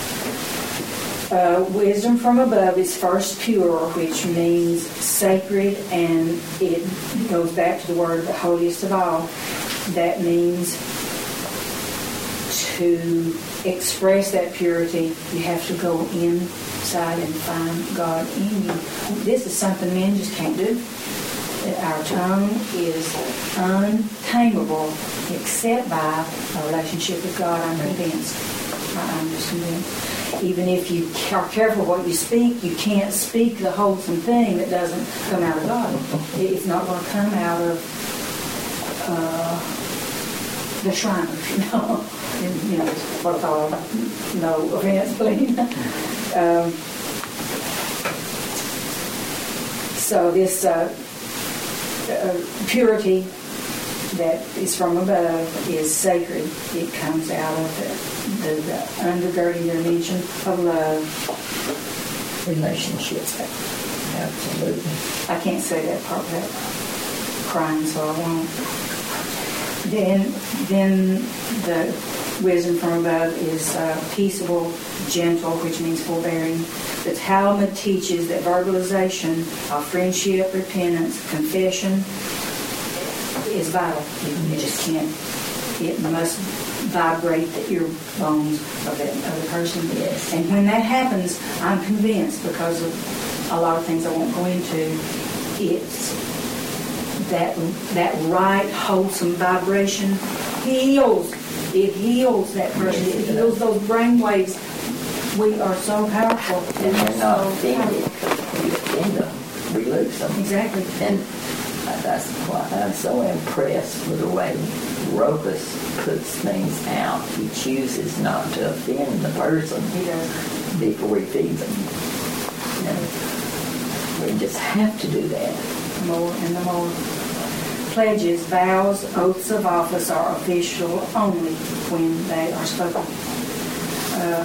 Uh, wisdom from above is first pure, which means sacred, and it goes back to the word the holiest of all. That means to express that purity, you have to go inside and find God in you. This is something men just can't do. Our tongue is untamable except by a relationship with God. I'm convinced. I'm just convinced. Even if you are careful what you speak, you can't speak the wholesome thing that doesn't come out of God. It's not going to come out of uh, the Shriners, you know. And, you know, what I call no offense, please. um, so this uh, uh, purity that is from above is sacred. It comes out of the, the, the undergirding dimension of love. Relationship. Absolutely. I can't say that part without crying, so I won't. Then, then the wisdom from above is uh, peaceable, gentle, which means forbearing. The Talmud teaches that verbalization of friendship, repentance, confession is vital. You, you just can't. It must vibrate the ear bones of that other person. Yes. And when that happens, I'm convinced, because of a lot of things I won't go into, it's that that right, wholesome vibration heals. It heals that person. It heals those brain waves. We are so powerful. And they're not so offended. We offend them. We lose them. Exactly. And that's why I'm so impressed with the way Rokas puts things out. He chooses not to offend the person He does. before he feeds them. And we just have to do that. More and the more. Pledges, vows, oaths of office are official only when they are spoken. Um,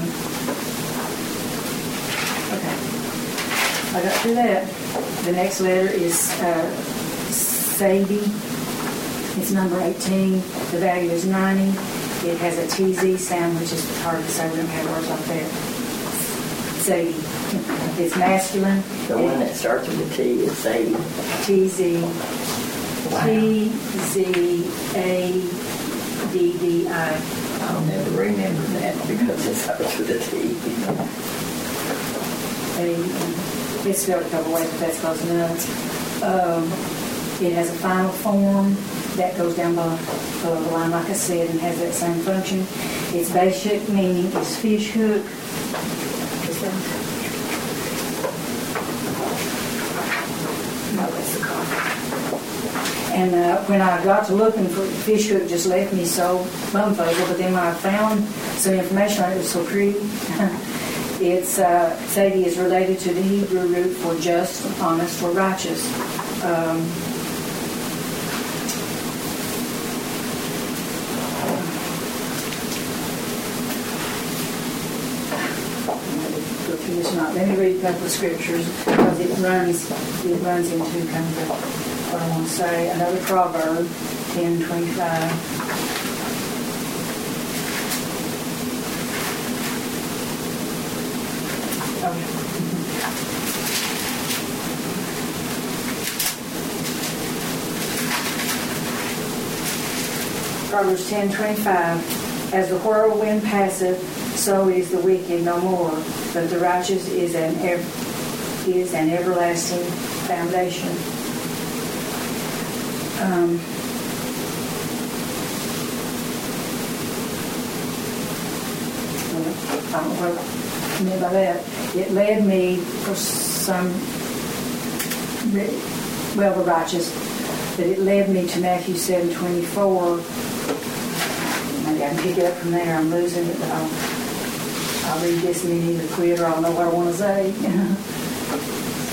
okay. I got through that. The next letter is uh, Sadie. It's number eighteen. The value is ninety. It has a T Z sound, which is hard to say. We don't have words like that. Sadie. It's masculine. The one that starts with a T is Sadie. T Z. Wow. T Z A D D I. I'll never remember that because it starts with a T. A, it's spelled a couple ways, but that's close enough. Um, it has a final form that goes down below, below the line, like I said, and has that same function. Its basic meaning is fish hook. No, that's the car. And uh, when I got to looking for fish hook, just left me so bumfuzzled. But then when I found some information on it, it was so pretty. It's uh, Sadie is related to the Hebrew root for just, honest, or righteous. Um, Let me read a couple of scriptures because it runs it runs into kind of what I want to say. Another proverb, ten twenty-five. Okay. Proverbs ten twenty-five. As the whirlwind passeth, so is the wicked no more, but the righteous is an ev- is an everlasting foundation. Um, I don't know what I mean by that. It led me for some, well, the righteous, but it led me to Matthew seven twenty-four. Maybe I can pick it up from there. I'm losing it, but I'll, I'll read this and then either quit or I'll know what I want to say.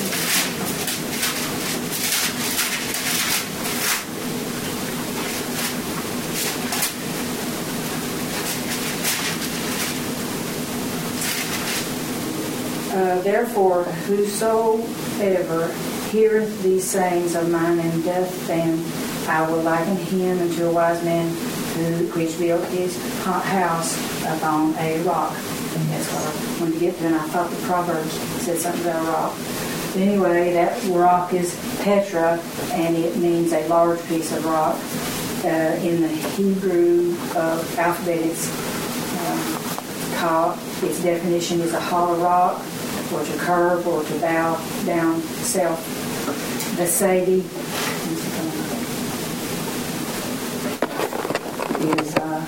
Uh, Therefore, whosoever heareth these sayings of mine and doth them, I will liken him unto a wise man who which built his house upon a rock. And that's what I wanted to get to, and I thought the Proverbs said something about a rock. But anyway, that rock is Petra, and it means a large piece of rock. Uh, in the Hebrew uh, alphabet, it's um, called, its definition is a hollow rock, or to curve, or to bow down south. The Sadie is uh,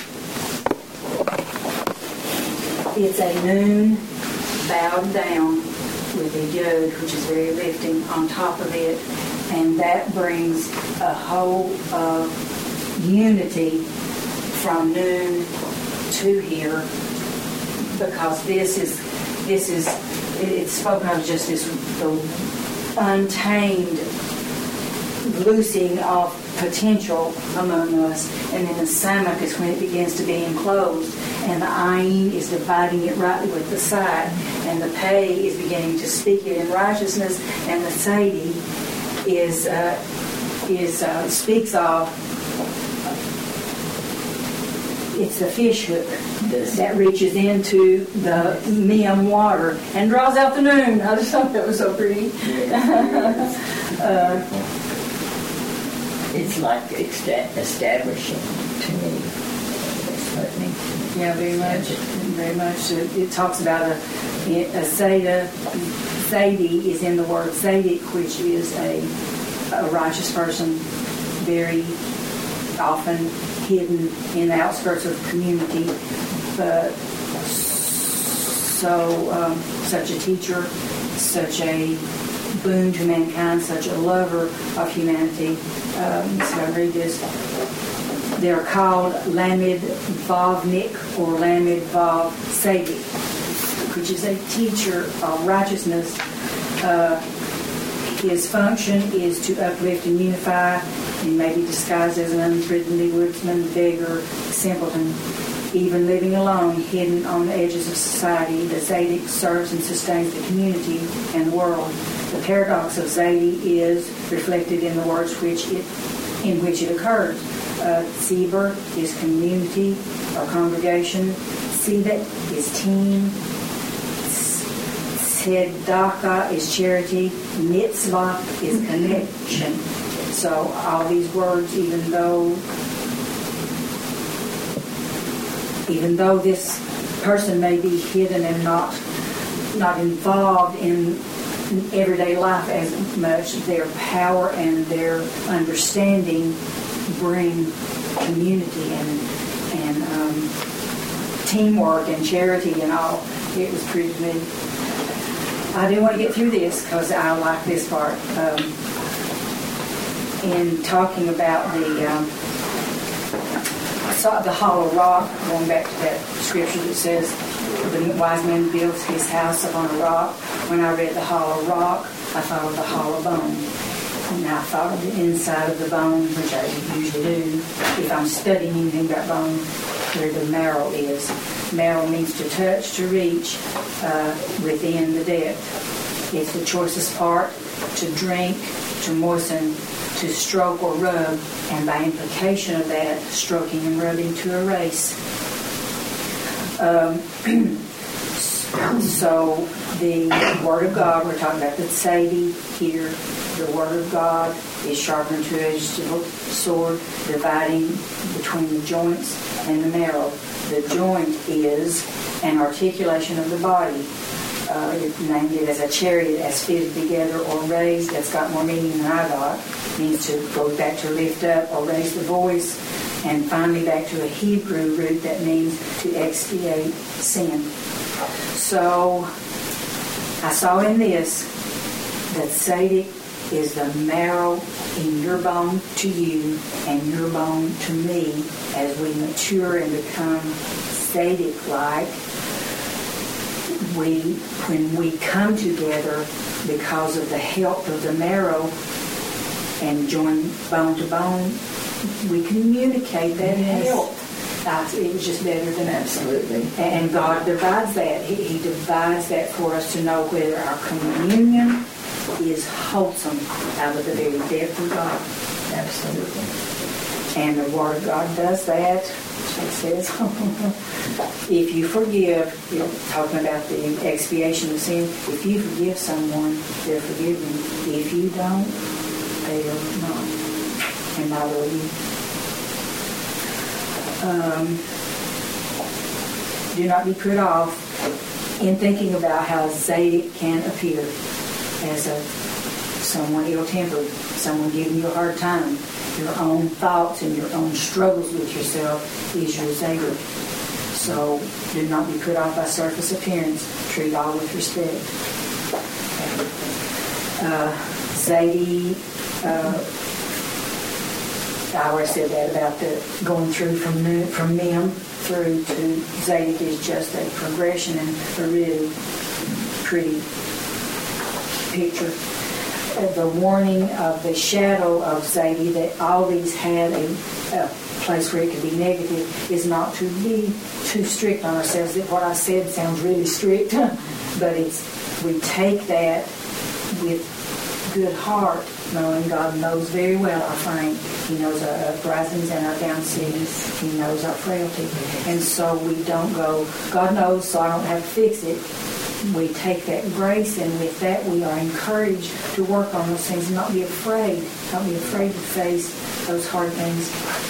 it's a noon bowed down with a yod, which is very lifting, on top of it, and that brings a whole of unity from noon to here, because this is this is it's spoken of just this the untamed loosing of potential among us, and then the samak is when it begins to be enclosed, and the ayin is dividing it rightly with the side, and the pei is beginning to speak it in righteousness, and the sadi is uh, is uh, speaks of it's the fish hook that reaches into the miyam water and draws out the noon. I just thought that was so pretty. uh, It's like esta- establishing to me. That's what it means to me. Yeah, very much. Very much. It, it talks about a, a Seda. Sadi is in the word Sadiq, which is a, a righteous person, very often hidden in the outskirts of the community. But so, um, such a teacher, such a boon to mankind, such a lover of humanity. Um, so I read this. They're called Lamed Vavnik or Lamed Vav Sadiq, which is a teacher of righteousness. Uh, his function is to uplift and unify. He may be disguised as an unthreatened woodsman, beggar, simpleton, even living alone, hidden on the edges of society. The Sadiq serves and sustains the community and the world. The paradox of Zaidi is reflected in the words which it, in which it occurs. Uh, Tzibur is community or congregation. Sivet is team. Tzedakah is charity. Mitzvah is connection. So all these words, even though even though this person may be hidden and not not involved in everyday life as much, their power and their understanding bring community and and um, teamwork and charity and all. It was pretty to me. I do want to get through this because I like this part. Um, in talking about the um, I saw the hollow rock, going back to that scripture that says the wise man builds his house upon a rock. When I read the hollow rock, I thought of the hollow bone. And I thought of the inside of the bone, which I usually do if I'm studying anything about bone, where the marrow is. Marrow means to touch, to reach uh, within the depth. It's the choicest part, to drink, to moisten, to stroke or rub, and by implication of that, stroking and rubbing to erase. Um, so the Word of God, we're talking about the Sadi here, the Word of God is sharpened to a sword, dividing between the joints and the marrow. The joint is an articulation of the body. Uh, it named it as a chariot, as fitted together or raised. That's got more meaning than I got. It means to go back to lift up or raise the voice. And finally back to a Hebrew root that means to expiate sin. So I saw in this that Sadiq is the marrow in your bone to you and your bone to me as we mature and become Sadiq-like. We, when we come together because of the help of the marrow and join bone to bone, we communicate that help. I, it was just better than us. Absolutely. And God divides that. He, he divides that for us to know whether our communion is wholesome out of the very depth of God. Absolutely. And the Word of God does that. It says, if you forgive, you know, talking about the expiation of sin, if you forgive someone, they're forgiven. If you don't, they are not. And neither will you. Um, do not be put off in thinking about how Zadok can appear as a someone ill-tempered, someone giving you a hard time. Your own thoughts and your own struggles with yourself is your Zadok. So do not be put off by surface appearance. Treat all with respect. Uh, Zadie, uh, I already said that about the going through from from Mem through to Zadok is just a progression and a really pretty picture. The warning of the shadow of Zadie, that all these had a, a place where it could be negative, is not to be too strict on ourselves. That what I said sounds really strict, but it's we take that with good heart, knowing God knows very well our frame. He knows our uprisings and our down cities. He knows our frailty. And so we don't go, God knows, so I don't have to fix it. We take that grace, and with that we are encouraged to work on those things and not be afraid. Not be afraid to face those hard things.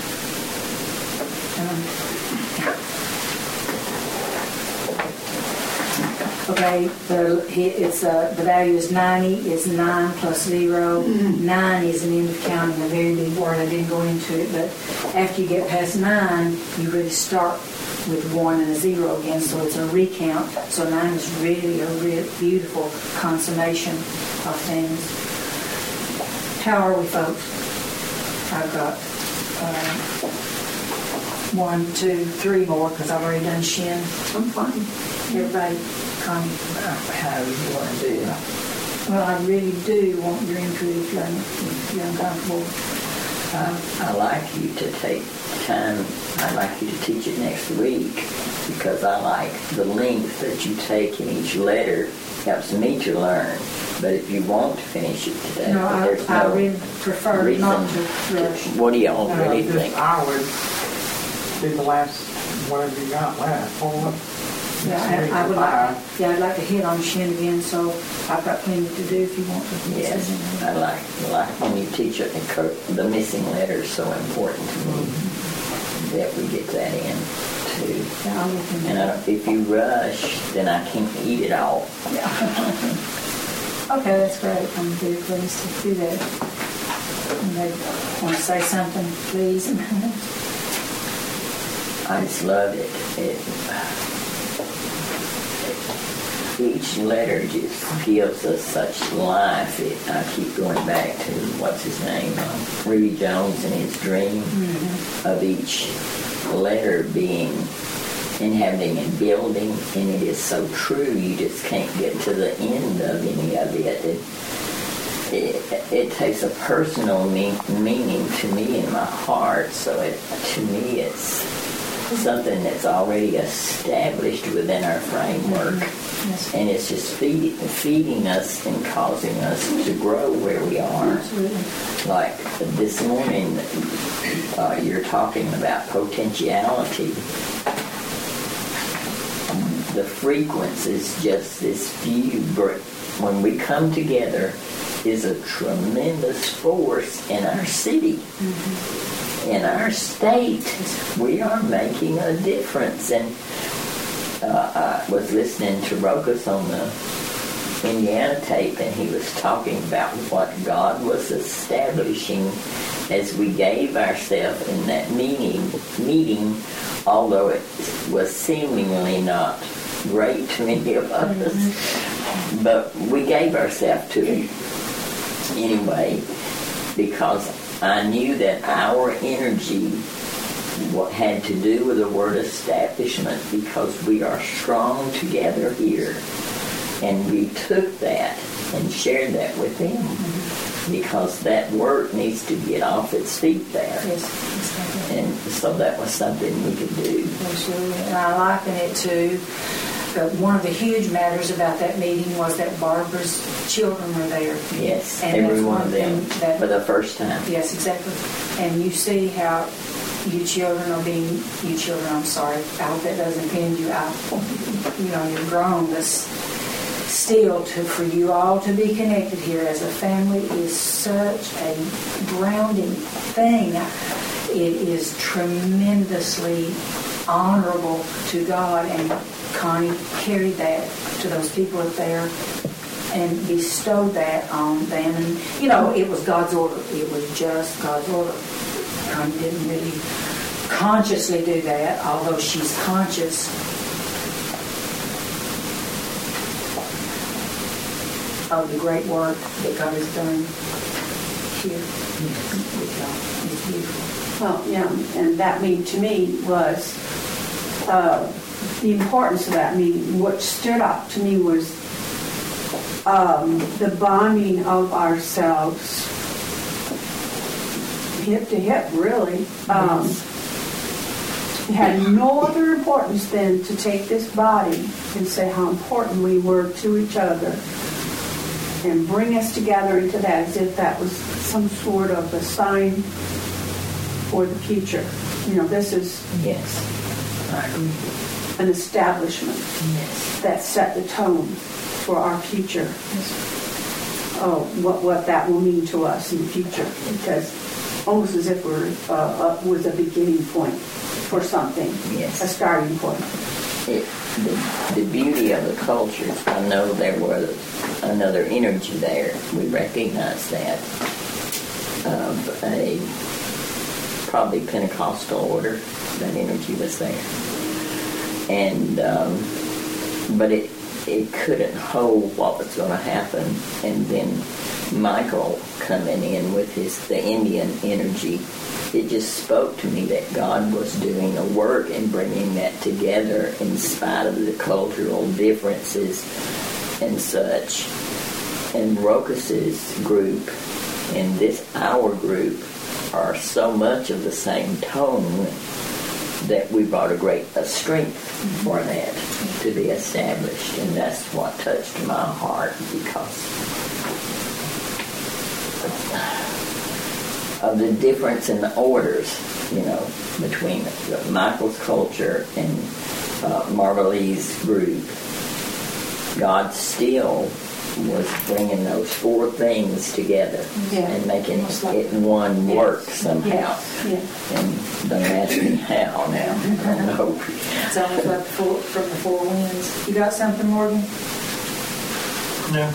Um, okay, the it's uh, the value is ninety. Is nine plus zero. Mm-hmm. Nine is an end of counting, a very big word. I didn't go into it, but after you get past nine, you really start with one and a zero again, so it's a recount. So nine is really a really beautiful consummation of things. How are we, folks? I've got uh, one, two, three more because I've already done Shin. I'm fine. Everybody, come. How do you want to do it? Well, I really do want your input if you're, if you're uncomfortable. Um, I like you to take time. I'd like you to teach it next week because I like the length that you take in each letter. Helps me to learn. But if you want to finish it today, No, I, there's no I really prefer reason not to rush. What do y'all Uh, really just- think? I would do the last, whatever you got left, four. Yeah, I, I would like, yeah, I'd like to hit on Shin again, so I've got plenty to do if you want to. Yes, I like like when you teach it. The, the missing letter is so important to me that we get that in too. Yeah, I'll look into And I, that. if you rush, then I can't eat it all. Yeah. Okay, that's great. I'm very pleased to do that. And they want to say something, please. I just love it. it. Each letter just gives us such life. It, I keep going back to, what's his name, um, Rudy Jones and his dream mm-hmm. of each letter being inhabiting and building, and it is so true. You just can't get to the end of any of it. It, it, it takes a personal mean, meaning to me in my heart, so it, to me it's something that's already established within our framework. Mm-hmm. Yes. And it's just feeding, feeding us and causing us to grow where we are. Absolutely. Like this morning, uh, you're talking about potentiality. The frequency is just this few, when we come together, is a tremendous force in our city. Mm-hmm. In our state, we are making a difference. And uh, I was listening to Rokas on the Indiana tape, and he was talking about what God was establishing as we gave ourselves in that meeting, meeting, although it was seemingly not great to many of us, mm-hmm. but we gave ourselves to it anyway, because I knew that our energy what had to do with the word establishment, because we are strong together here. And we took that and shared that with them. Mm-hmm. because that work needs to get off its feet there. Yes, exactly. And so that was something we could do. Absolutely. And I liken it to, uh, one of the huge matters about that meeting was that Barbara's children were there. Yes, And every that's one one of them thing that- for the first time. Yes, exactly. And you see how you children are being, you children, I'm sorry, I hope that doesn't offend you. I, you know, you're grown, but still, to for you all to be connected here as a family is such a grounding thing. It is tremendously honorable to God, and Connie carried that to those people up there and bestowed that on them. And, you know, it was God's order. It was just God's order. Connie didn't really consciously do that, although she's conscious of the great work that God has done here with y'all. It's beautiful. Well, yeah, and that meeting to me was uh, the importance of that meeting. What stood out to me was um, the bonding of ourselves, hip to hip, really. Um, it had no other importance than to take this body and say how important we were to each other and bring us together into that, as if that was some sort of a sign for the future. You know, this is Yes, I agree. an establishment Yes. that set the tone for our future. Oh, what what that will mean to us in the future, because almost as if we're uh, uh, was a beginning point for something, Yes. a starting point. It, the, the beauty of the cultures, I know there was another energy there. We recognize that of a probably Pentecostal order. That energy was there, and um, but it it couldn't hold what was going to happen. And then Michael coming in with his the Indian energy, it just spoke to me that God was doing a work in bringing that together in spite of the cultural differences and such. And Rokus's group and this our group are so much of the same tone that we brought a great a strength for that to be established. And that's what touched my heart, because of the difference in the orders, you know, between Michael's culture and uh, Marvelie's group. God still was bringing those four things together Yeah. and making Almost like- it one Yes. work somehow. Yes. Yeah. And don't ask me how now. I don't know. It's almost like the four, from the four winds. You got something, Morgan? No.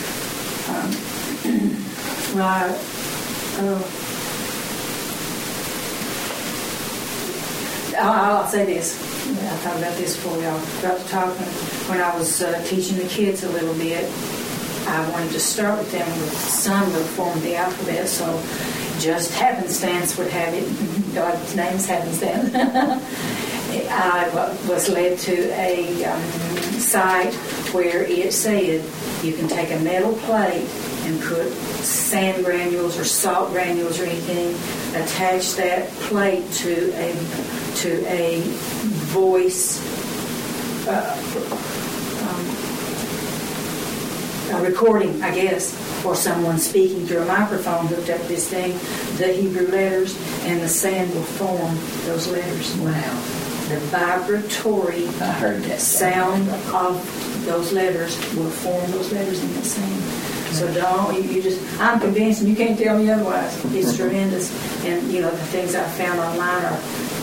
Right. Oh. I'll, I'll say this. I thought about this before we all got to talking. When I was uh, teaching the kids a little bit, I wanted to start with them with some of the form of the alphabet, so just happenstance would have it. God's name's happenstance. I was led to a um, site where it said you can take a metal plate and put sand granules or salt granules or anything, attach that plate to a to a voice uh, um, a recording, I guess, or someone speaking through a microphone hooked up to this thing, the Hebrew letters, and the sand will form those letters. Wow. The vibratory I heard that sound of those letters will form those letters in the sand. So don't, you, you just, I'm convinced, and you can't tell me otherwise. It's tremendous. And, you know, the things I found online are,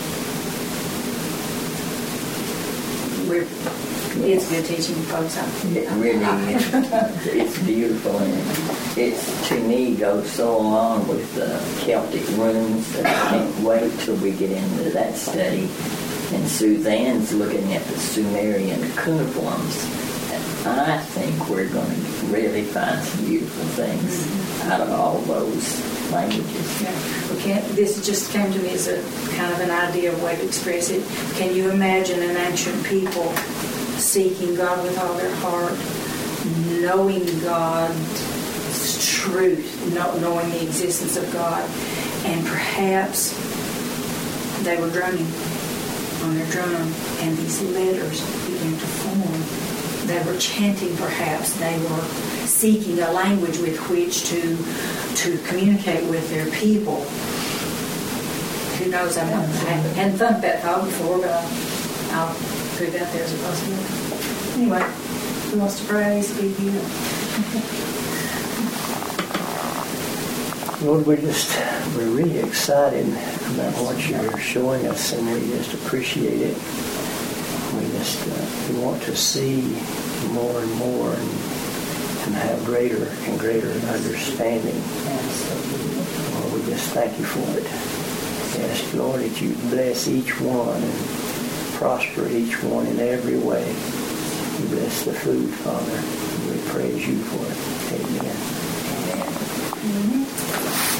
we're, it's good teaching folks. It really is. It's beautiful, and it's, to me, goes so along with the Celtic runes that I can't wait till we get into that study. And Suzanne's looking at the Sumerian cuneiforms, and I think we're going to really find some beautiful things out of all those languages. Yeah. We can't, this just came to me as a kind of an idea of way to express it. Can you imagine an ancient people seeking God with all their heart, knowing God truth, know- knowing the existence of God. And perhaps they were drumming on their drum, and these letters began to form. They were chanting, perhaps. They were seeking a language with which to to communicate with their people. Who knows? I hadn't, I hadn't thought that thought before, but I'll, I'll put it out there as a possibility. Anyway, who wants to praise? Be you. Lord, we just, we're really excited about what you're showing us, and we just appreciate it. We just, uh, we want to see more and more and, and have greater and greater understanding. Lord, we just thank you for it. We ask, Lord, that you bless each one and prosper each one in every way. You bless the food, Father. We praise you for it. Amen. Amen.